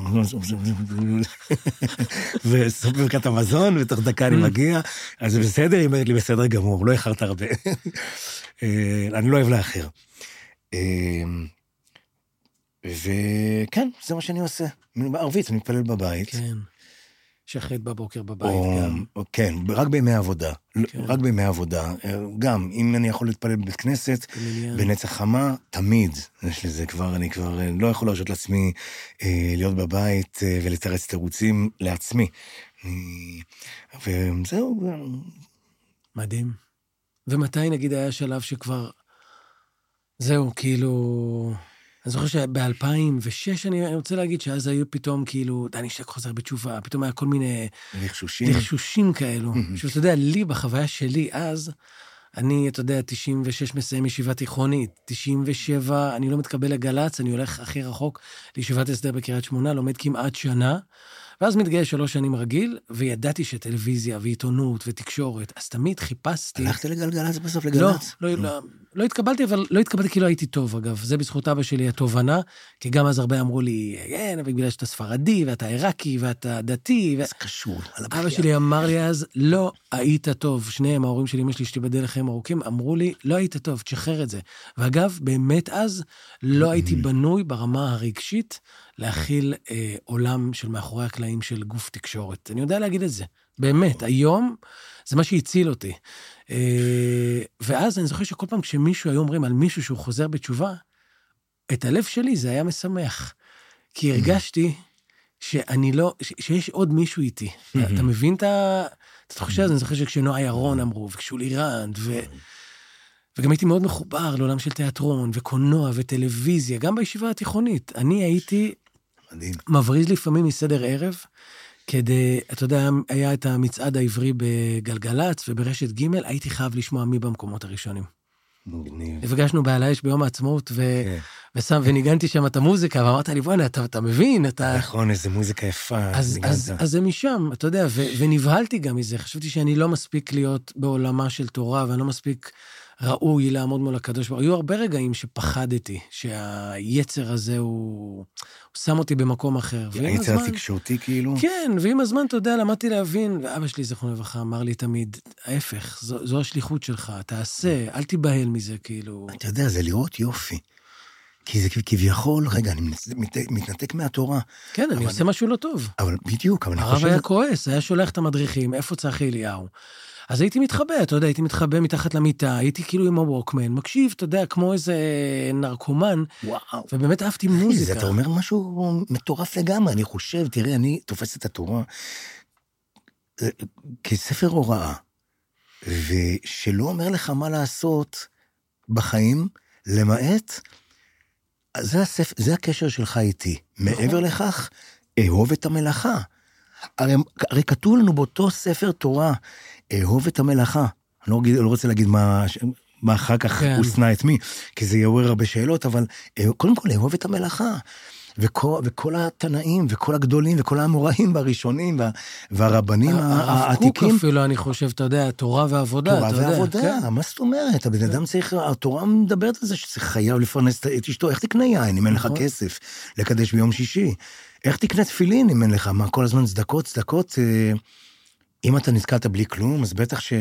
וסופר ברכת המזון, ותוך דקה אני מגיע, אז זה בסדר, היא אומרת לי בסדר גמור, לא איחרת הרבה. אני לא אוהב לאחר. וכן, זה מה שאני עושה. בערבית, אני מתפלל בבית. כן. שחט בבוקר בבית גם. כן, רק בימי עבודה. רק בימי עבודה. גם, אם אני יכול להתפלל בבית כנסת, בנצח חמה, תמיד. יש לזה כבר, אני כבר לא יכול להרשות לעצמי להיות בבית ולתרץ תירוצים לעצמי. וזהו. מדהים. ומתי נגיד היה שלב שכבר, זהו, כאילו, אני זוכר שב-2006 אני רוצה להגיד שאז היו פתאום כאילו, דני שק חוזר בתשובה, פתאום היה כל מיני לחשושים כאלו, שאתה יודע, לי בחוויה שלי אז, אני, אתה יודע, 96 מסיים ישיבה תיכונית, 97 אני לא מתקבל לגלץ, אני הולך הכי רחוק לישיבת הסדר בקריית שמונה, לומד כמעט שנה, ואז מתגייס 3 שנים רגיל, וידעתי שטלוויזיה ועיתונות ותקשורת, אז תמיד חיפשתי... הלכת לגלגלץ בסוף לגלץ? לא התקבלתי, אבל לא התקבלתי כי לא הייתי טוב, אגב. זה בזכות אבא שלי התובנה, כי גם אז הרבה אמרו לי, אבל בגלל שאתה ספרדי, ואתה עיראקי, ואתה דתי, זה קשור. אבא שלי אמר לי אז, לא היית טוב. שניהם, ההורים שלי, אמא שלי, שתיבדל לחיים ארוכים, אמרו לי, לא היית טוב, תשחרר את זה. ואגב, באמת אז, לא הייתי בנוי ברמה הרגשית, להכיל עולם של מאחורי הקלעים של גוף תקשורת. אני יודע להגיד את זה. באמת, היום זה מה שהציל אותי. ואז אני זוכר שכל פעם כשמישהו היו אומרים על מישהו שהוא חוזר בתשובה, את הלב שלי זה היה משמח. כי הרגשתי שאני לא, שיש עוד מישהו איתי. אתה מבין אתה חושב, אני זוכר שכשנועה ירון אמרו, וכשולי רנד, וגם הייתי מאוד מחובר לעולם של תיאטרון, וקולנוע, וטלוויזיה, גם בישיבה התיכונית. אני הייתי מבריז לפעמים מסדר ערב, כדי, אתה יודע, היה את המצעד העברי בגלגלץ, וברשת ג' הייתי חייב לשמוע מי במקומות הראשונים. נפגשנו בעלייש ביום העצמאות, וניגנתי שם את המוזיקה, ואמרת לי, בוא'נה, אתה מבין, אתה... נכון, איזה מוזיקה יפה. אז זה משם, אתה יודע, ונבהלתי גם מזה, חשבתי שאני לא מספיק להיות בעולמה של תורה, ואני לא מספיק ראוי לעמוד מול הקדוש. היו הרבה רגעים שפחדתי, שהיצר הזה הוא שם אותי במקום אחר. היצר התקשורתי כאילו? כן, ועם הזמן, אתה יודע, למדתי להבין, ואבא שלי, זכרונו לברכה, אמר לי תמיד, ההפך, זו השליחות שלך, תעשה, אל תיבהל מזה, כאילו. אתה יודע, זה לראות יופי. כי זה כביכול, רגע, אני מתנתק מהתורה. כן, אני עושה משהו לא טוב. אבל בדיוק, אבל אני חושב... הרב היה כועס, היה שולח את המדריכים, איפה צחי אליהו? אז הייתי מתחבא, אתה יודע, הייתי מתחבא מתחת למיטה, הייתי כאילו עם הווקמן, מקשיב, אתה יודע, כמו איזה נרקומן, ובאמת אהבתי מוזיקה. אתה אומר משהו מטורף לגמרי, אני חושב, תראה, אני תופס את התורה כספר הוראה, ושלא אומר לך מה לעשות בחיים, למעט, זה הקשר שלך איתי. מעבר לכך, אהוב את המלאכה. הרי כתוב לנו באותו ספר תורה, אהוב את המלאכה. אני לא רוצה להגיד מה אחר כך הוא שנא את מי, כי זה יעורר הרבה שאלות, אבל קודם כל, אהוב את המלאכה. וכל התנאים, וכל הגדולים, וכל האמוראים והראשונים, והרבנים העתיקים. הרב קוק אפילו, אני חושב, אתה יודע, תורה ועבודה. תורה ועבודה, מה זאת אומרת? הבן אדם צריך, התורה מדברת על זה שצריך חייב לפרנס את אשתו, איך תקנה יין אם אין לך כסף לקדש ביום שישי? איך תקנה תפילין אם אין לך? מה, כל הזמן צדקות, אם אתה נתקעת בלי כלום, אז בטח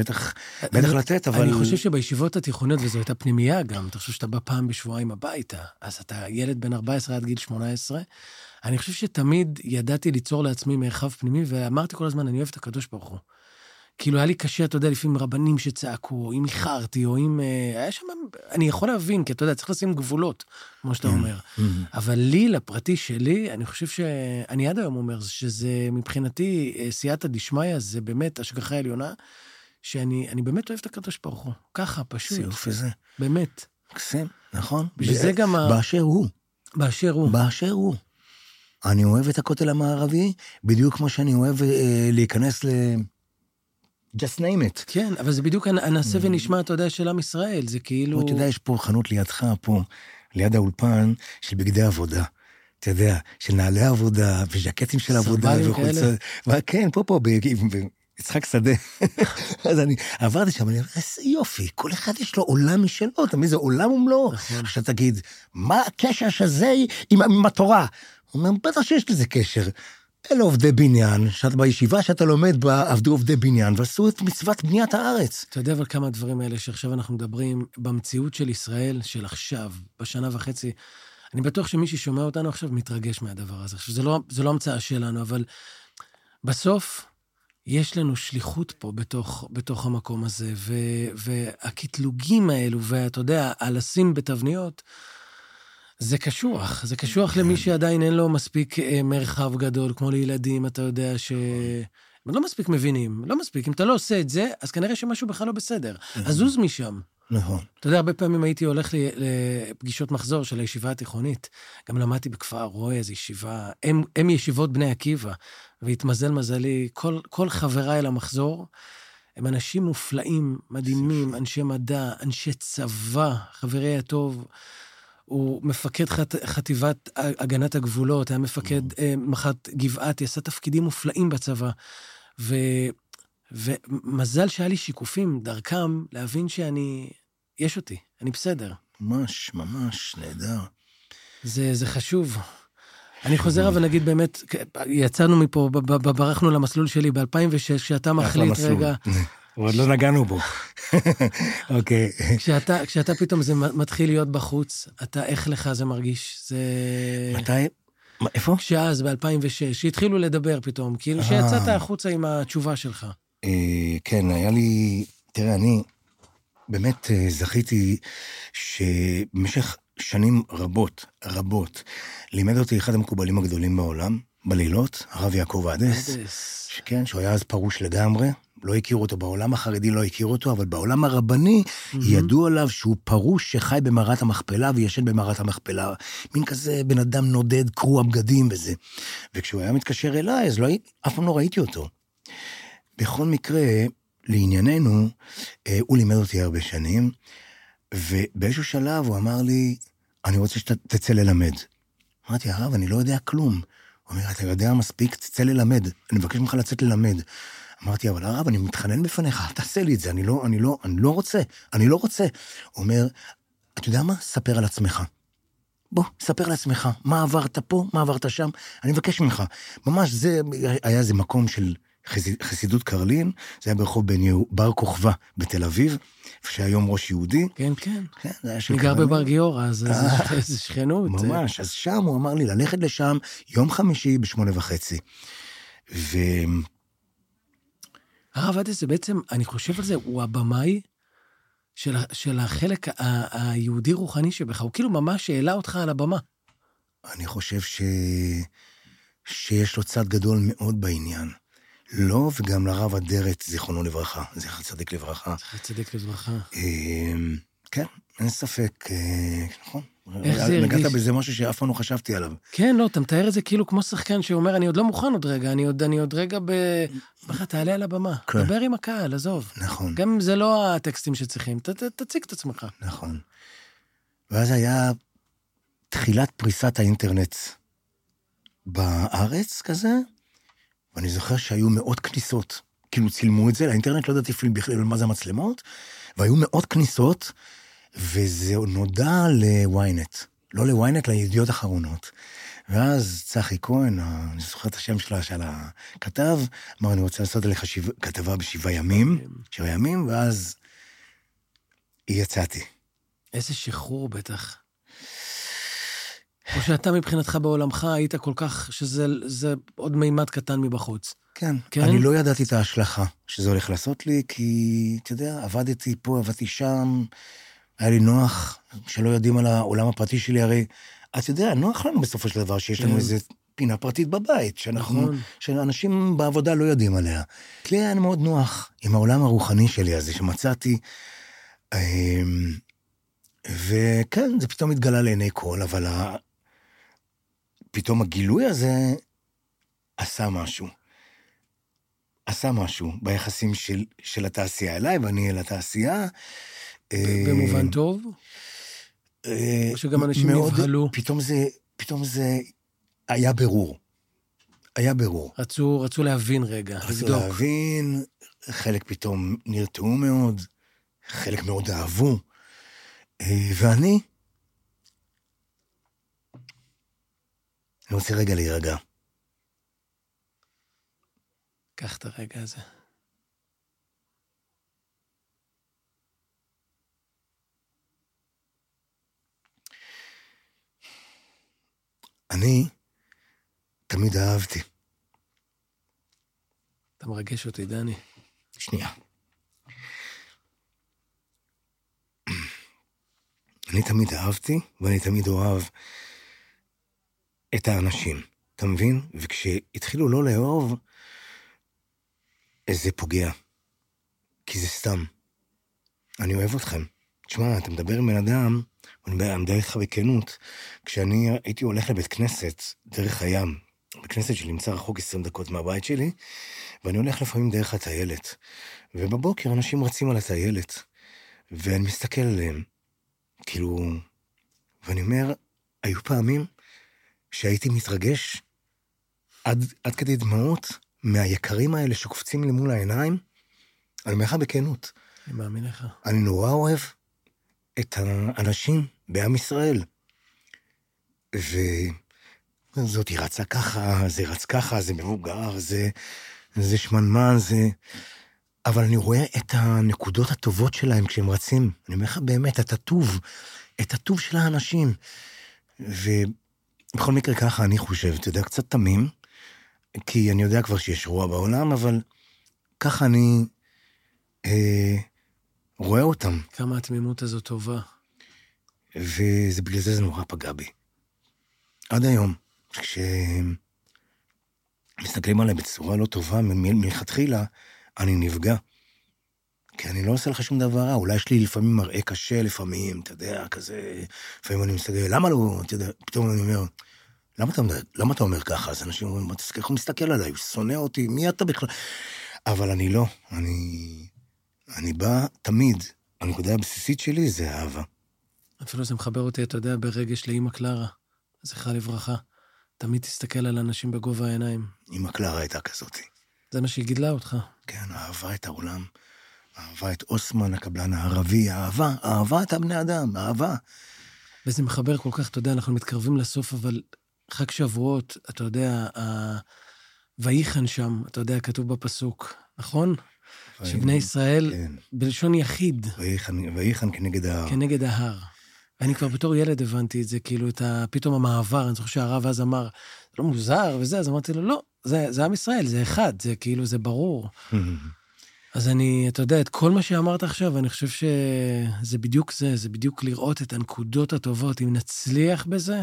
לתת, אבל... אני חושב שבישיבות התיכוניות, וזו הייתה פנימייה גם, אתה חושב שאתה בא פעם בשבועיים הביתה, אז אתה ילד בן 14 עד גיל 18, אני חושב שתמיד ידעתי ליצור לעצמי מרחב פנימי, ואמרתי כל הזמן, אני אוהב את הקדוש ברוך הוא. כאילו היה לי קשה, אתה יודע, לפעמים רבנים שצעקו, או אם איחרתי, או אם... היה שם... אני יכול להבין, כי אתה יודע, צריך לשים גבולות, כמו שאתה אומר. אבל לי, לפרטי שלי, אני חושב שאני עד היום אומר, שזה מבחינתי, סייעתא דשמיא, זה באמת השגחה עליונה, שאני באמת אוהב את הקדוש ברוך הוא. ככה, פשוט. סיוף איזה. באמת. מקסים, נכון. וזה גם באשר הוא. אני אוהב את הכותל המערבי, בדיוק כמו שאני אוהב להיכנס just name it. כן, אבל זה בדיוק הנעשה ונשמע, אתה יודע, של עם ישראל, זה כאילו... אתה יודע, יש פה חנות לידך, פה, ליד האולפן, של בגדי עבודה. אתה יודע, של נעלי עבודה, וז'קטים של עבודה, כאלה. כן, פה, יצחק שדה. אז אני עברתי שם, אני אומר, איזה יופי, כל אחד יש לו עולם משלו, תמיד זה עולם ומלואו. עכשיו תגיד, מה הקשר שזה עם התורה? הוא אומר, בטח שיש לזה קשר. אלה עובדי בניין, שאת בישיבה שאתה לומד בה, עבדו עובדי בניין, ועשו את מצוות בניית הארץ. אתה יודע אבל כמה הדברים האלה שעכשיו אנחנו מדברים, במציאות של ישראל, של עכשיו, בשנה וחצי, אני בטוח שמי ששומע אותנו עכשיו מתרגש מהדבר הזה. עכשיו, זה לא המצאה שלנו, אבל בסוף יש לנו שליחות פה בתוך המקום הזה, והקטלוגים האלו, ואתה יודע, הלשים בתבניות, זה קשוח למי שעדיין אין לו מספיק מרחב גדול, כמו לילדים, אתה יודע הם לא מספיק מבינים, לא מספיק. אם אתה לא עושה את זה, אז כנראה שמשהו בכלל לא בסדר. אז זוז משם. נכון. אתה יודע, הרבה פעמים הייתי הולך לפגישות מחזור של הישיבה התיכונית, גם למדתי בכפר, רואה איזו ישיבה, הם ישיבות בני עקיבא, והתמזל מזלי, כל חבריי למחזור, הם אנשים מופלאים, מדהימים, אנשי מדע, אנשי צבא, חברי הטוב, הוא מפקד חטיבת הגנת הגבולות, היה מפקד מח"ט גבעתי, עשה תפקידים מופלאים בצבא, ומזל שהיה לי שיקופים דרכם להבין יש אותי, אני בסדר. ממש נהדר. זה חשוב. אני חוזר אבל נגיד באמת, יצאנו מפה, ברחנו למסלול שלי ב-2006, כשאתה מחליט רגע... עוד לא נגענו בו. אוקיי. כשאתה פתאום זה מתחיל להיות בחוץ, איך לך זה מרגיש? מתי? איפה? כשאז, ב-2006, שהתחילו לדבר פתאום, כאילו שיצאת החוצה עם התשובה שלך. כן, היה לי... תראה, אני באמת זכיתי שבמשך שנים רבות, לימד אותי אחד המקובלים הגדולים בעולם, בלילות, הרב יעקב עדס, שכן, שהוא היה אז פרוש לגמרי, לא הכירו אותו, בעולם החרדי לא הכירו אותו, אבל בעולם הרבני ידעו עליו שהוא פרוש שחי במערת המכפלה וישן במערת המכפלה. מין כזה בן אדם נודד, קרוע בגדים וזה. וכשהוא היה מתקשר אליי, אז אף פעם לא ראיתי אותו. בכל מקרה, לענייננו, הוא לימד אותי הרבה שנים, ובאיזשהו שלב הוא אמר לי, אני רוצה שתצא ללמד. אמרתי, הרב, אני לא יודע כלום. הוא אומר, אתה יודע מספיק, תצא ללמד. אני מבקש ממך לצאת ללמד. אמרתי, אבל הרב, אני מתחנן בפניך, תעשה לי את זה, אני לא רוצה. הוא אומר, אתה יודע מה? ספר על עצמך. בוא, ספר על עצמך, מה עברת פה, מה עברת שם, אני מבקש ממך. ממש, היה איזה מקום של חסידות קרלין, זה היה ברחוב בר כוכבא בתל אביב, שהיום ראש יהודי. כן. אני גר בבר גיורא, אז זה שכנות. ממש, אז שם הוא אמר לי, ללכת לשם, יום חמישי ב8:30. הרב עדס, זה בעצם, אני חושב על זה, הוא הבמאי של החלק היהודי רוחני שבך, הוא כאילו ממש העלה אותך על הבמה. אני חושב שיש לו צד גדול מאוד בעניין. לא, וגם לרב אדרת, זיכרונו לברכה, זכר צדיק לברכה. זכר צדיק לברכה. כן, אין ספק, נכון. איך זה הרגיש? נגעת בזה משהו שאף פעם לא חשבתי עליו. כן, לא, אתה מתאר את זה כאילו כמו שחקן שאומר, אני עוד לא מוכן עוד רגע, אני עוד רגע תעלה על הבמה. דבר עם הקהל, עזוב. נכון. גם אם זה לא הטקסטים שצריכים, תציג את עצמך. נכון. ואז היה תחילת פריסת האינטרנט בארץ כזה, ואני זוכר שהיו מאות כניסות, כאילו צילמו את זה, לאינטרנט לא ידעתי אפילו בכלל מה זה המצלמות, והיו מאות כניסות, וזה נודע לוויינט, לא לוויינט, לידיעות אחרונות. ואז צחי כהן, אני זוכר את השם שלה, של הכתב, אמר, אני רוצה לעשות עליך כתבה ב7 ימים, ואז יצאתי. איזה שחרור בטח. או שאתה מבחינתך בעולמך היית כל כך, שזה עוד מימד קטן מבחוץ. כן, אני לא ידעתי את ההשלכה שזה הולך לעשות לי, כי, אתה יודע, עבדתי פה, עבדתי שם, היה לי נוח, שלא יודעים על העולם הפרטי שלי, הרי, אתה יודע, נוח לנו בסופו של דבר, שיש לנו איזו פינה פרטית בבית, שאנשים בעבודה לא יודעים עליה. לי היה מאוד נוח עם העולם הרוחני שלי הזה, שמצאתי, וכן, זה פתאום התגלה לעיני כל, אבל פתאום הגילוי הזה עשה משהו ביחסים של התעשייה אליי, ואני אל התעשייה. במובן טוב? או שגם אנשים נבהלו? פתאום זה היה ברור. רצו להבין רגע, רצו להבין, חלק פתאום נרתעו מאוד, חלק מאוד אהבו, ואני רוצה רגע להירגע. קח את הרגע הזה. אני תמיד אהבתי. אתה מרגש אותי, דני. שנייה. אני תמיד אהבתי, ואני תמיד אוהב את האנשים, אתה מבין? וכשהתחילו לא לאהוב, זה פוגע. כי זה סתם. אני אוהב אתכם. תשמע, אתה מדבר עם בן אדם, אני מדבר איתך בכנות, כשאני הייתי הולך לבית כנסת, דרך הים, בית כנסת שנמצא רחוק 20 דקות מהבית שלי, ואני הולך לפעמים דרך הטיילת, ובבוקר אנשים רצים על הטיילת, ואני מסתכל עליהם, כאילו, ואני אומר, היו פעמים שהייתי מתרגש עד כדי דמעות מהיקרים האלה שקופצים לי מול העיניים, אני אומר לך בכנות. אני מאמין לך. אני נורא אוהב את האנשים בעם ישראל. וזאת היא רצה ככה, זה רץ ככה, זה מבוגר, זה שמנמן, זה... אבל אני רואה את הנקודות הטובות שלהם כשהם רצים. אני אומר לך באמת, את הטוב של האנשים. ובכל מקרה ככה אני חושב, אתה יודע, קצת תמים, כי אני יודע כבר שיש רוע בעולם, אבל ככה אני רואה אותם. כמה התמימות הזו טובה. ובגלל זה נורא פגע בי. עד היום, כשמסתכלים עליי בצורה לא טובה, מלכתחילה, אני נפגע. כי אני לא עושה לך שום דבר רע, אולי יש לי לפעמים מראה קשה, לפעמים, אתה יודע, כזה, לפעמים אני מסתכל, למה לא, אתה יודע, פתאום אני אומר, למה אתה אומר ככה? אז אנשים אומרים, איך הוא מסתכל עליי, הוא שונא אותי, מי אתה בכלל? אבל אני לא, אני בא תמיד, הנקודה הבסיסית שלי זה אהבה. אפילו זה מחבר אותי, אתה יודע, ברגש לאמא קלרה, זכרה לברכה, תמיד תסתכל על אנשים בגובה העיניים. אמא קלרה הייתה כזאת. זה מה שהיא גידלה אותך. כן, אהבה את העולם, אהבה את אוסמן, הקבלן הערבי, אהבה את הבני אדם, אהבה. וזה מחבר כל כך, אתה יודע, אנחנו מתקרבים לסוף, אבל חג שבועות, אתה יודע, ויחן שם, אתה יודע, כתוב בפסוק, נכון? שבני ישראל, כן. בלשון יחיד. ויחן כנגד ההר. כנגד ההר. ואני כבר בתור ילד הבנתי את זה, כאילו, פתאום המעבר, אני זוכר שהרב אז אמר, זה לא מוזר וזה, אז אמרתי לו, לא, זה עם ישראל, זה אחד, זה כאילו, זה ברור. אז אתה יודע, את כל מה שאמרת עכשיו, אני חושב שזה בדיוק זה בדיוק לראות את הנקודות הטובות, אם נצליח בזה,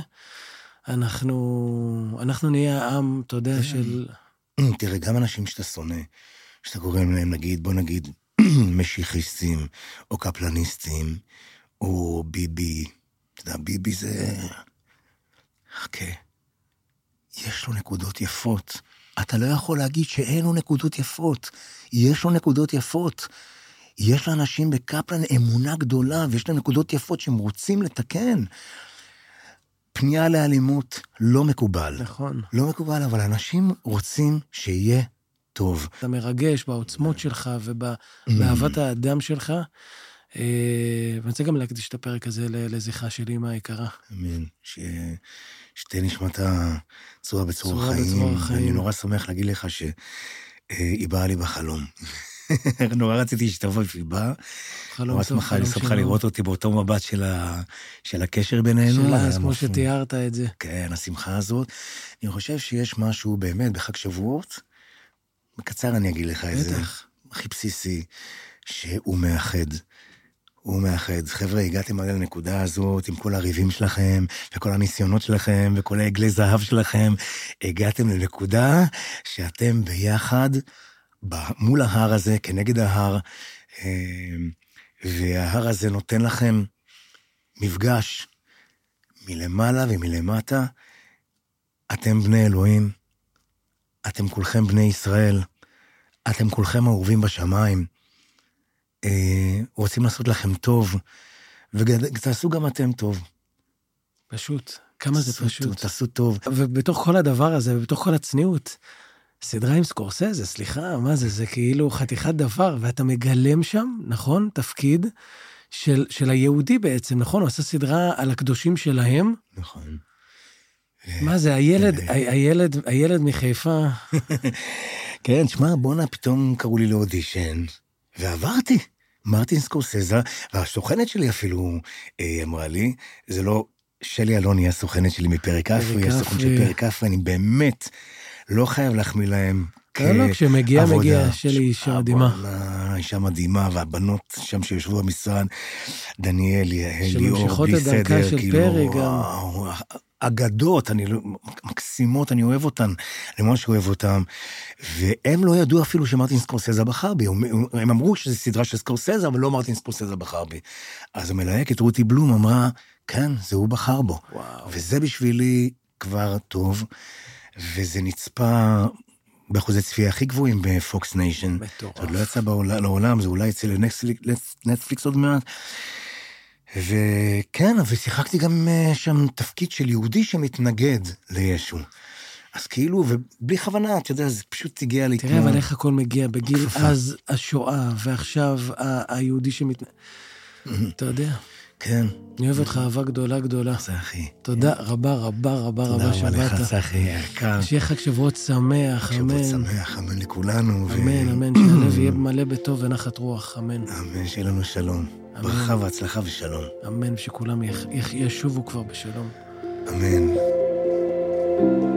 אנחנו נהיה העם, אתה יודע, של... תראה, גם אנשים שאתה שונא, שאתה קורא להם, בוא נגיד, משיחיסטים, או קפלניסטים, או ביבי, אתה יודע, ביבי זה... חכה, יש לו נקודות יפות. אתה לא יכול להגיד שאין לו נקודות יפות. יש לו נקודות יפות. יש לאנשים בקפלן אמונה גדולה, ויש להם נקודות יפות שהם רוצים לתקן. פנייה לאלימות לא מקובל. נכון. לא מקובל, אבל אנשים רוצים שיהיה טוב. אתה מרגש בעוצמות שלך ובאהבת האדם שלך, ואני רוצה גם להקדיש את הפרק הזה לזכרה של אמא היקרה. אמן. שתהיה נשמתה צורה בצרור החיים. אני נורא שמח להגיד לך שהיא באה לי בחלום. נורא רציתי שתבוא והיא באה. נורא שמחה לראות אותי באותו מבט של הקשר בינינו. של אז, כמו שתיארת את זה. כן, השמחה הזאת. אני חושב שיש משהו באמת בחג שבועות, בקצר אני אגיד לך את זה. הכי בסיסי, שהוא מאחד. הוא מאחד. חבר'ה, הגעתם עד לנקודה הזאת, עם כל הריבים שלכם, וכל הניסיונות שלכם, וכל העגלי זהב שלכם, הגעתם לנקודה שאתם ביחד, מול ההר הזה, כנגד ההר, וההר הזה נותן לכם מפגש מלמעלה ומלמטה. אתם בני אלוהים, אתם כולכם בני ישראל, אתם כולכם אהובים בשמיים, רוצים לעשות לכם טוב, ותעשו גם אתם טוב. פשוט, כמה זה פשוט. תעשו טוב. ובתוך כל הדבר הזה, ובתוך כל הצניעות, סדרה עם סקורסזה, סליחה, מה זה? זה כאילו חתיכת דבר, ואתה מגלם שם, נכון? תפקיד של היהודי בעצם, נכון? הוא עשה סדרה על הקדושים שלהם. נכון. מה זה, הילד מחיפה. כן, שמע, בונה, פתאום קראו לי לאודישן, ועברתי. מרטין סקורסזה, והסוכנת שלי אפילו אמרה לי, זה לא, שלי אלוני היא הסוכנת שלי מפרק אפרי, היא הסוכנת של פרק אפרי, אני באמת לא חייב להחמיא להם. לא, כשמגיע, שלי אישה מדהימה. אישה מדהימה, והבנות שם שיושבו במשרד, דניאל, ליאור, שממשיכות את דרכה של פרק גם. אגדות, מקסימות, אני אוהב אותן, אני ממש אוהב אותן, והם לא ידעו אפילו שמרטין סקורסזה בחר בי, הם אמרו שזו סדרה של סקורסזה, אבל לא מרטין סקורסזה בחר בי. אז המלהקת רותי בלום אמרה, כן, זה הוא בחר בו. וואו. וזה בשבילי כבר טוב, וזה נצפה באחוזי צפייה הכי גבוהים בפוקס ניישן. מטורף. עוד לא יצא לעולם, זה אולי יצא לנטפליקס עוד מעט. וכן, ושיחקתי גם שם תפקיד של יהודי שמתנגד לישו. אז כאילו, ובלי כוונה, אתה יודע, זה פשוט הגיע לי. תראה, אבל איך הכל מגיע בגיל אז השואה, ועכשיו היהודי אתה יודע. כן. אני אוהב אותך אהבה גדולה גדולה. זה אחי. תודה רבה רבה רבה רבה שבאת. תודה רבה לך, אחי, יקר. שיהיה חג שבועות שמח, אמן. שבועות שמח, אמן לכולנו. אמן, אמן, שהלב יהיה מלא בטוב ונחת רוח, אמן. אמן, שיהיה לנו שלום. ברכה והצלחה ושלום. אמן, שכולם ישובו כבר בשלום. אמן.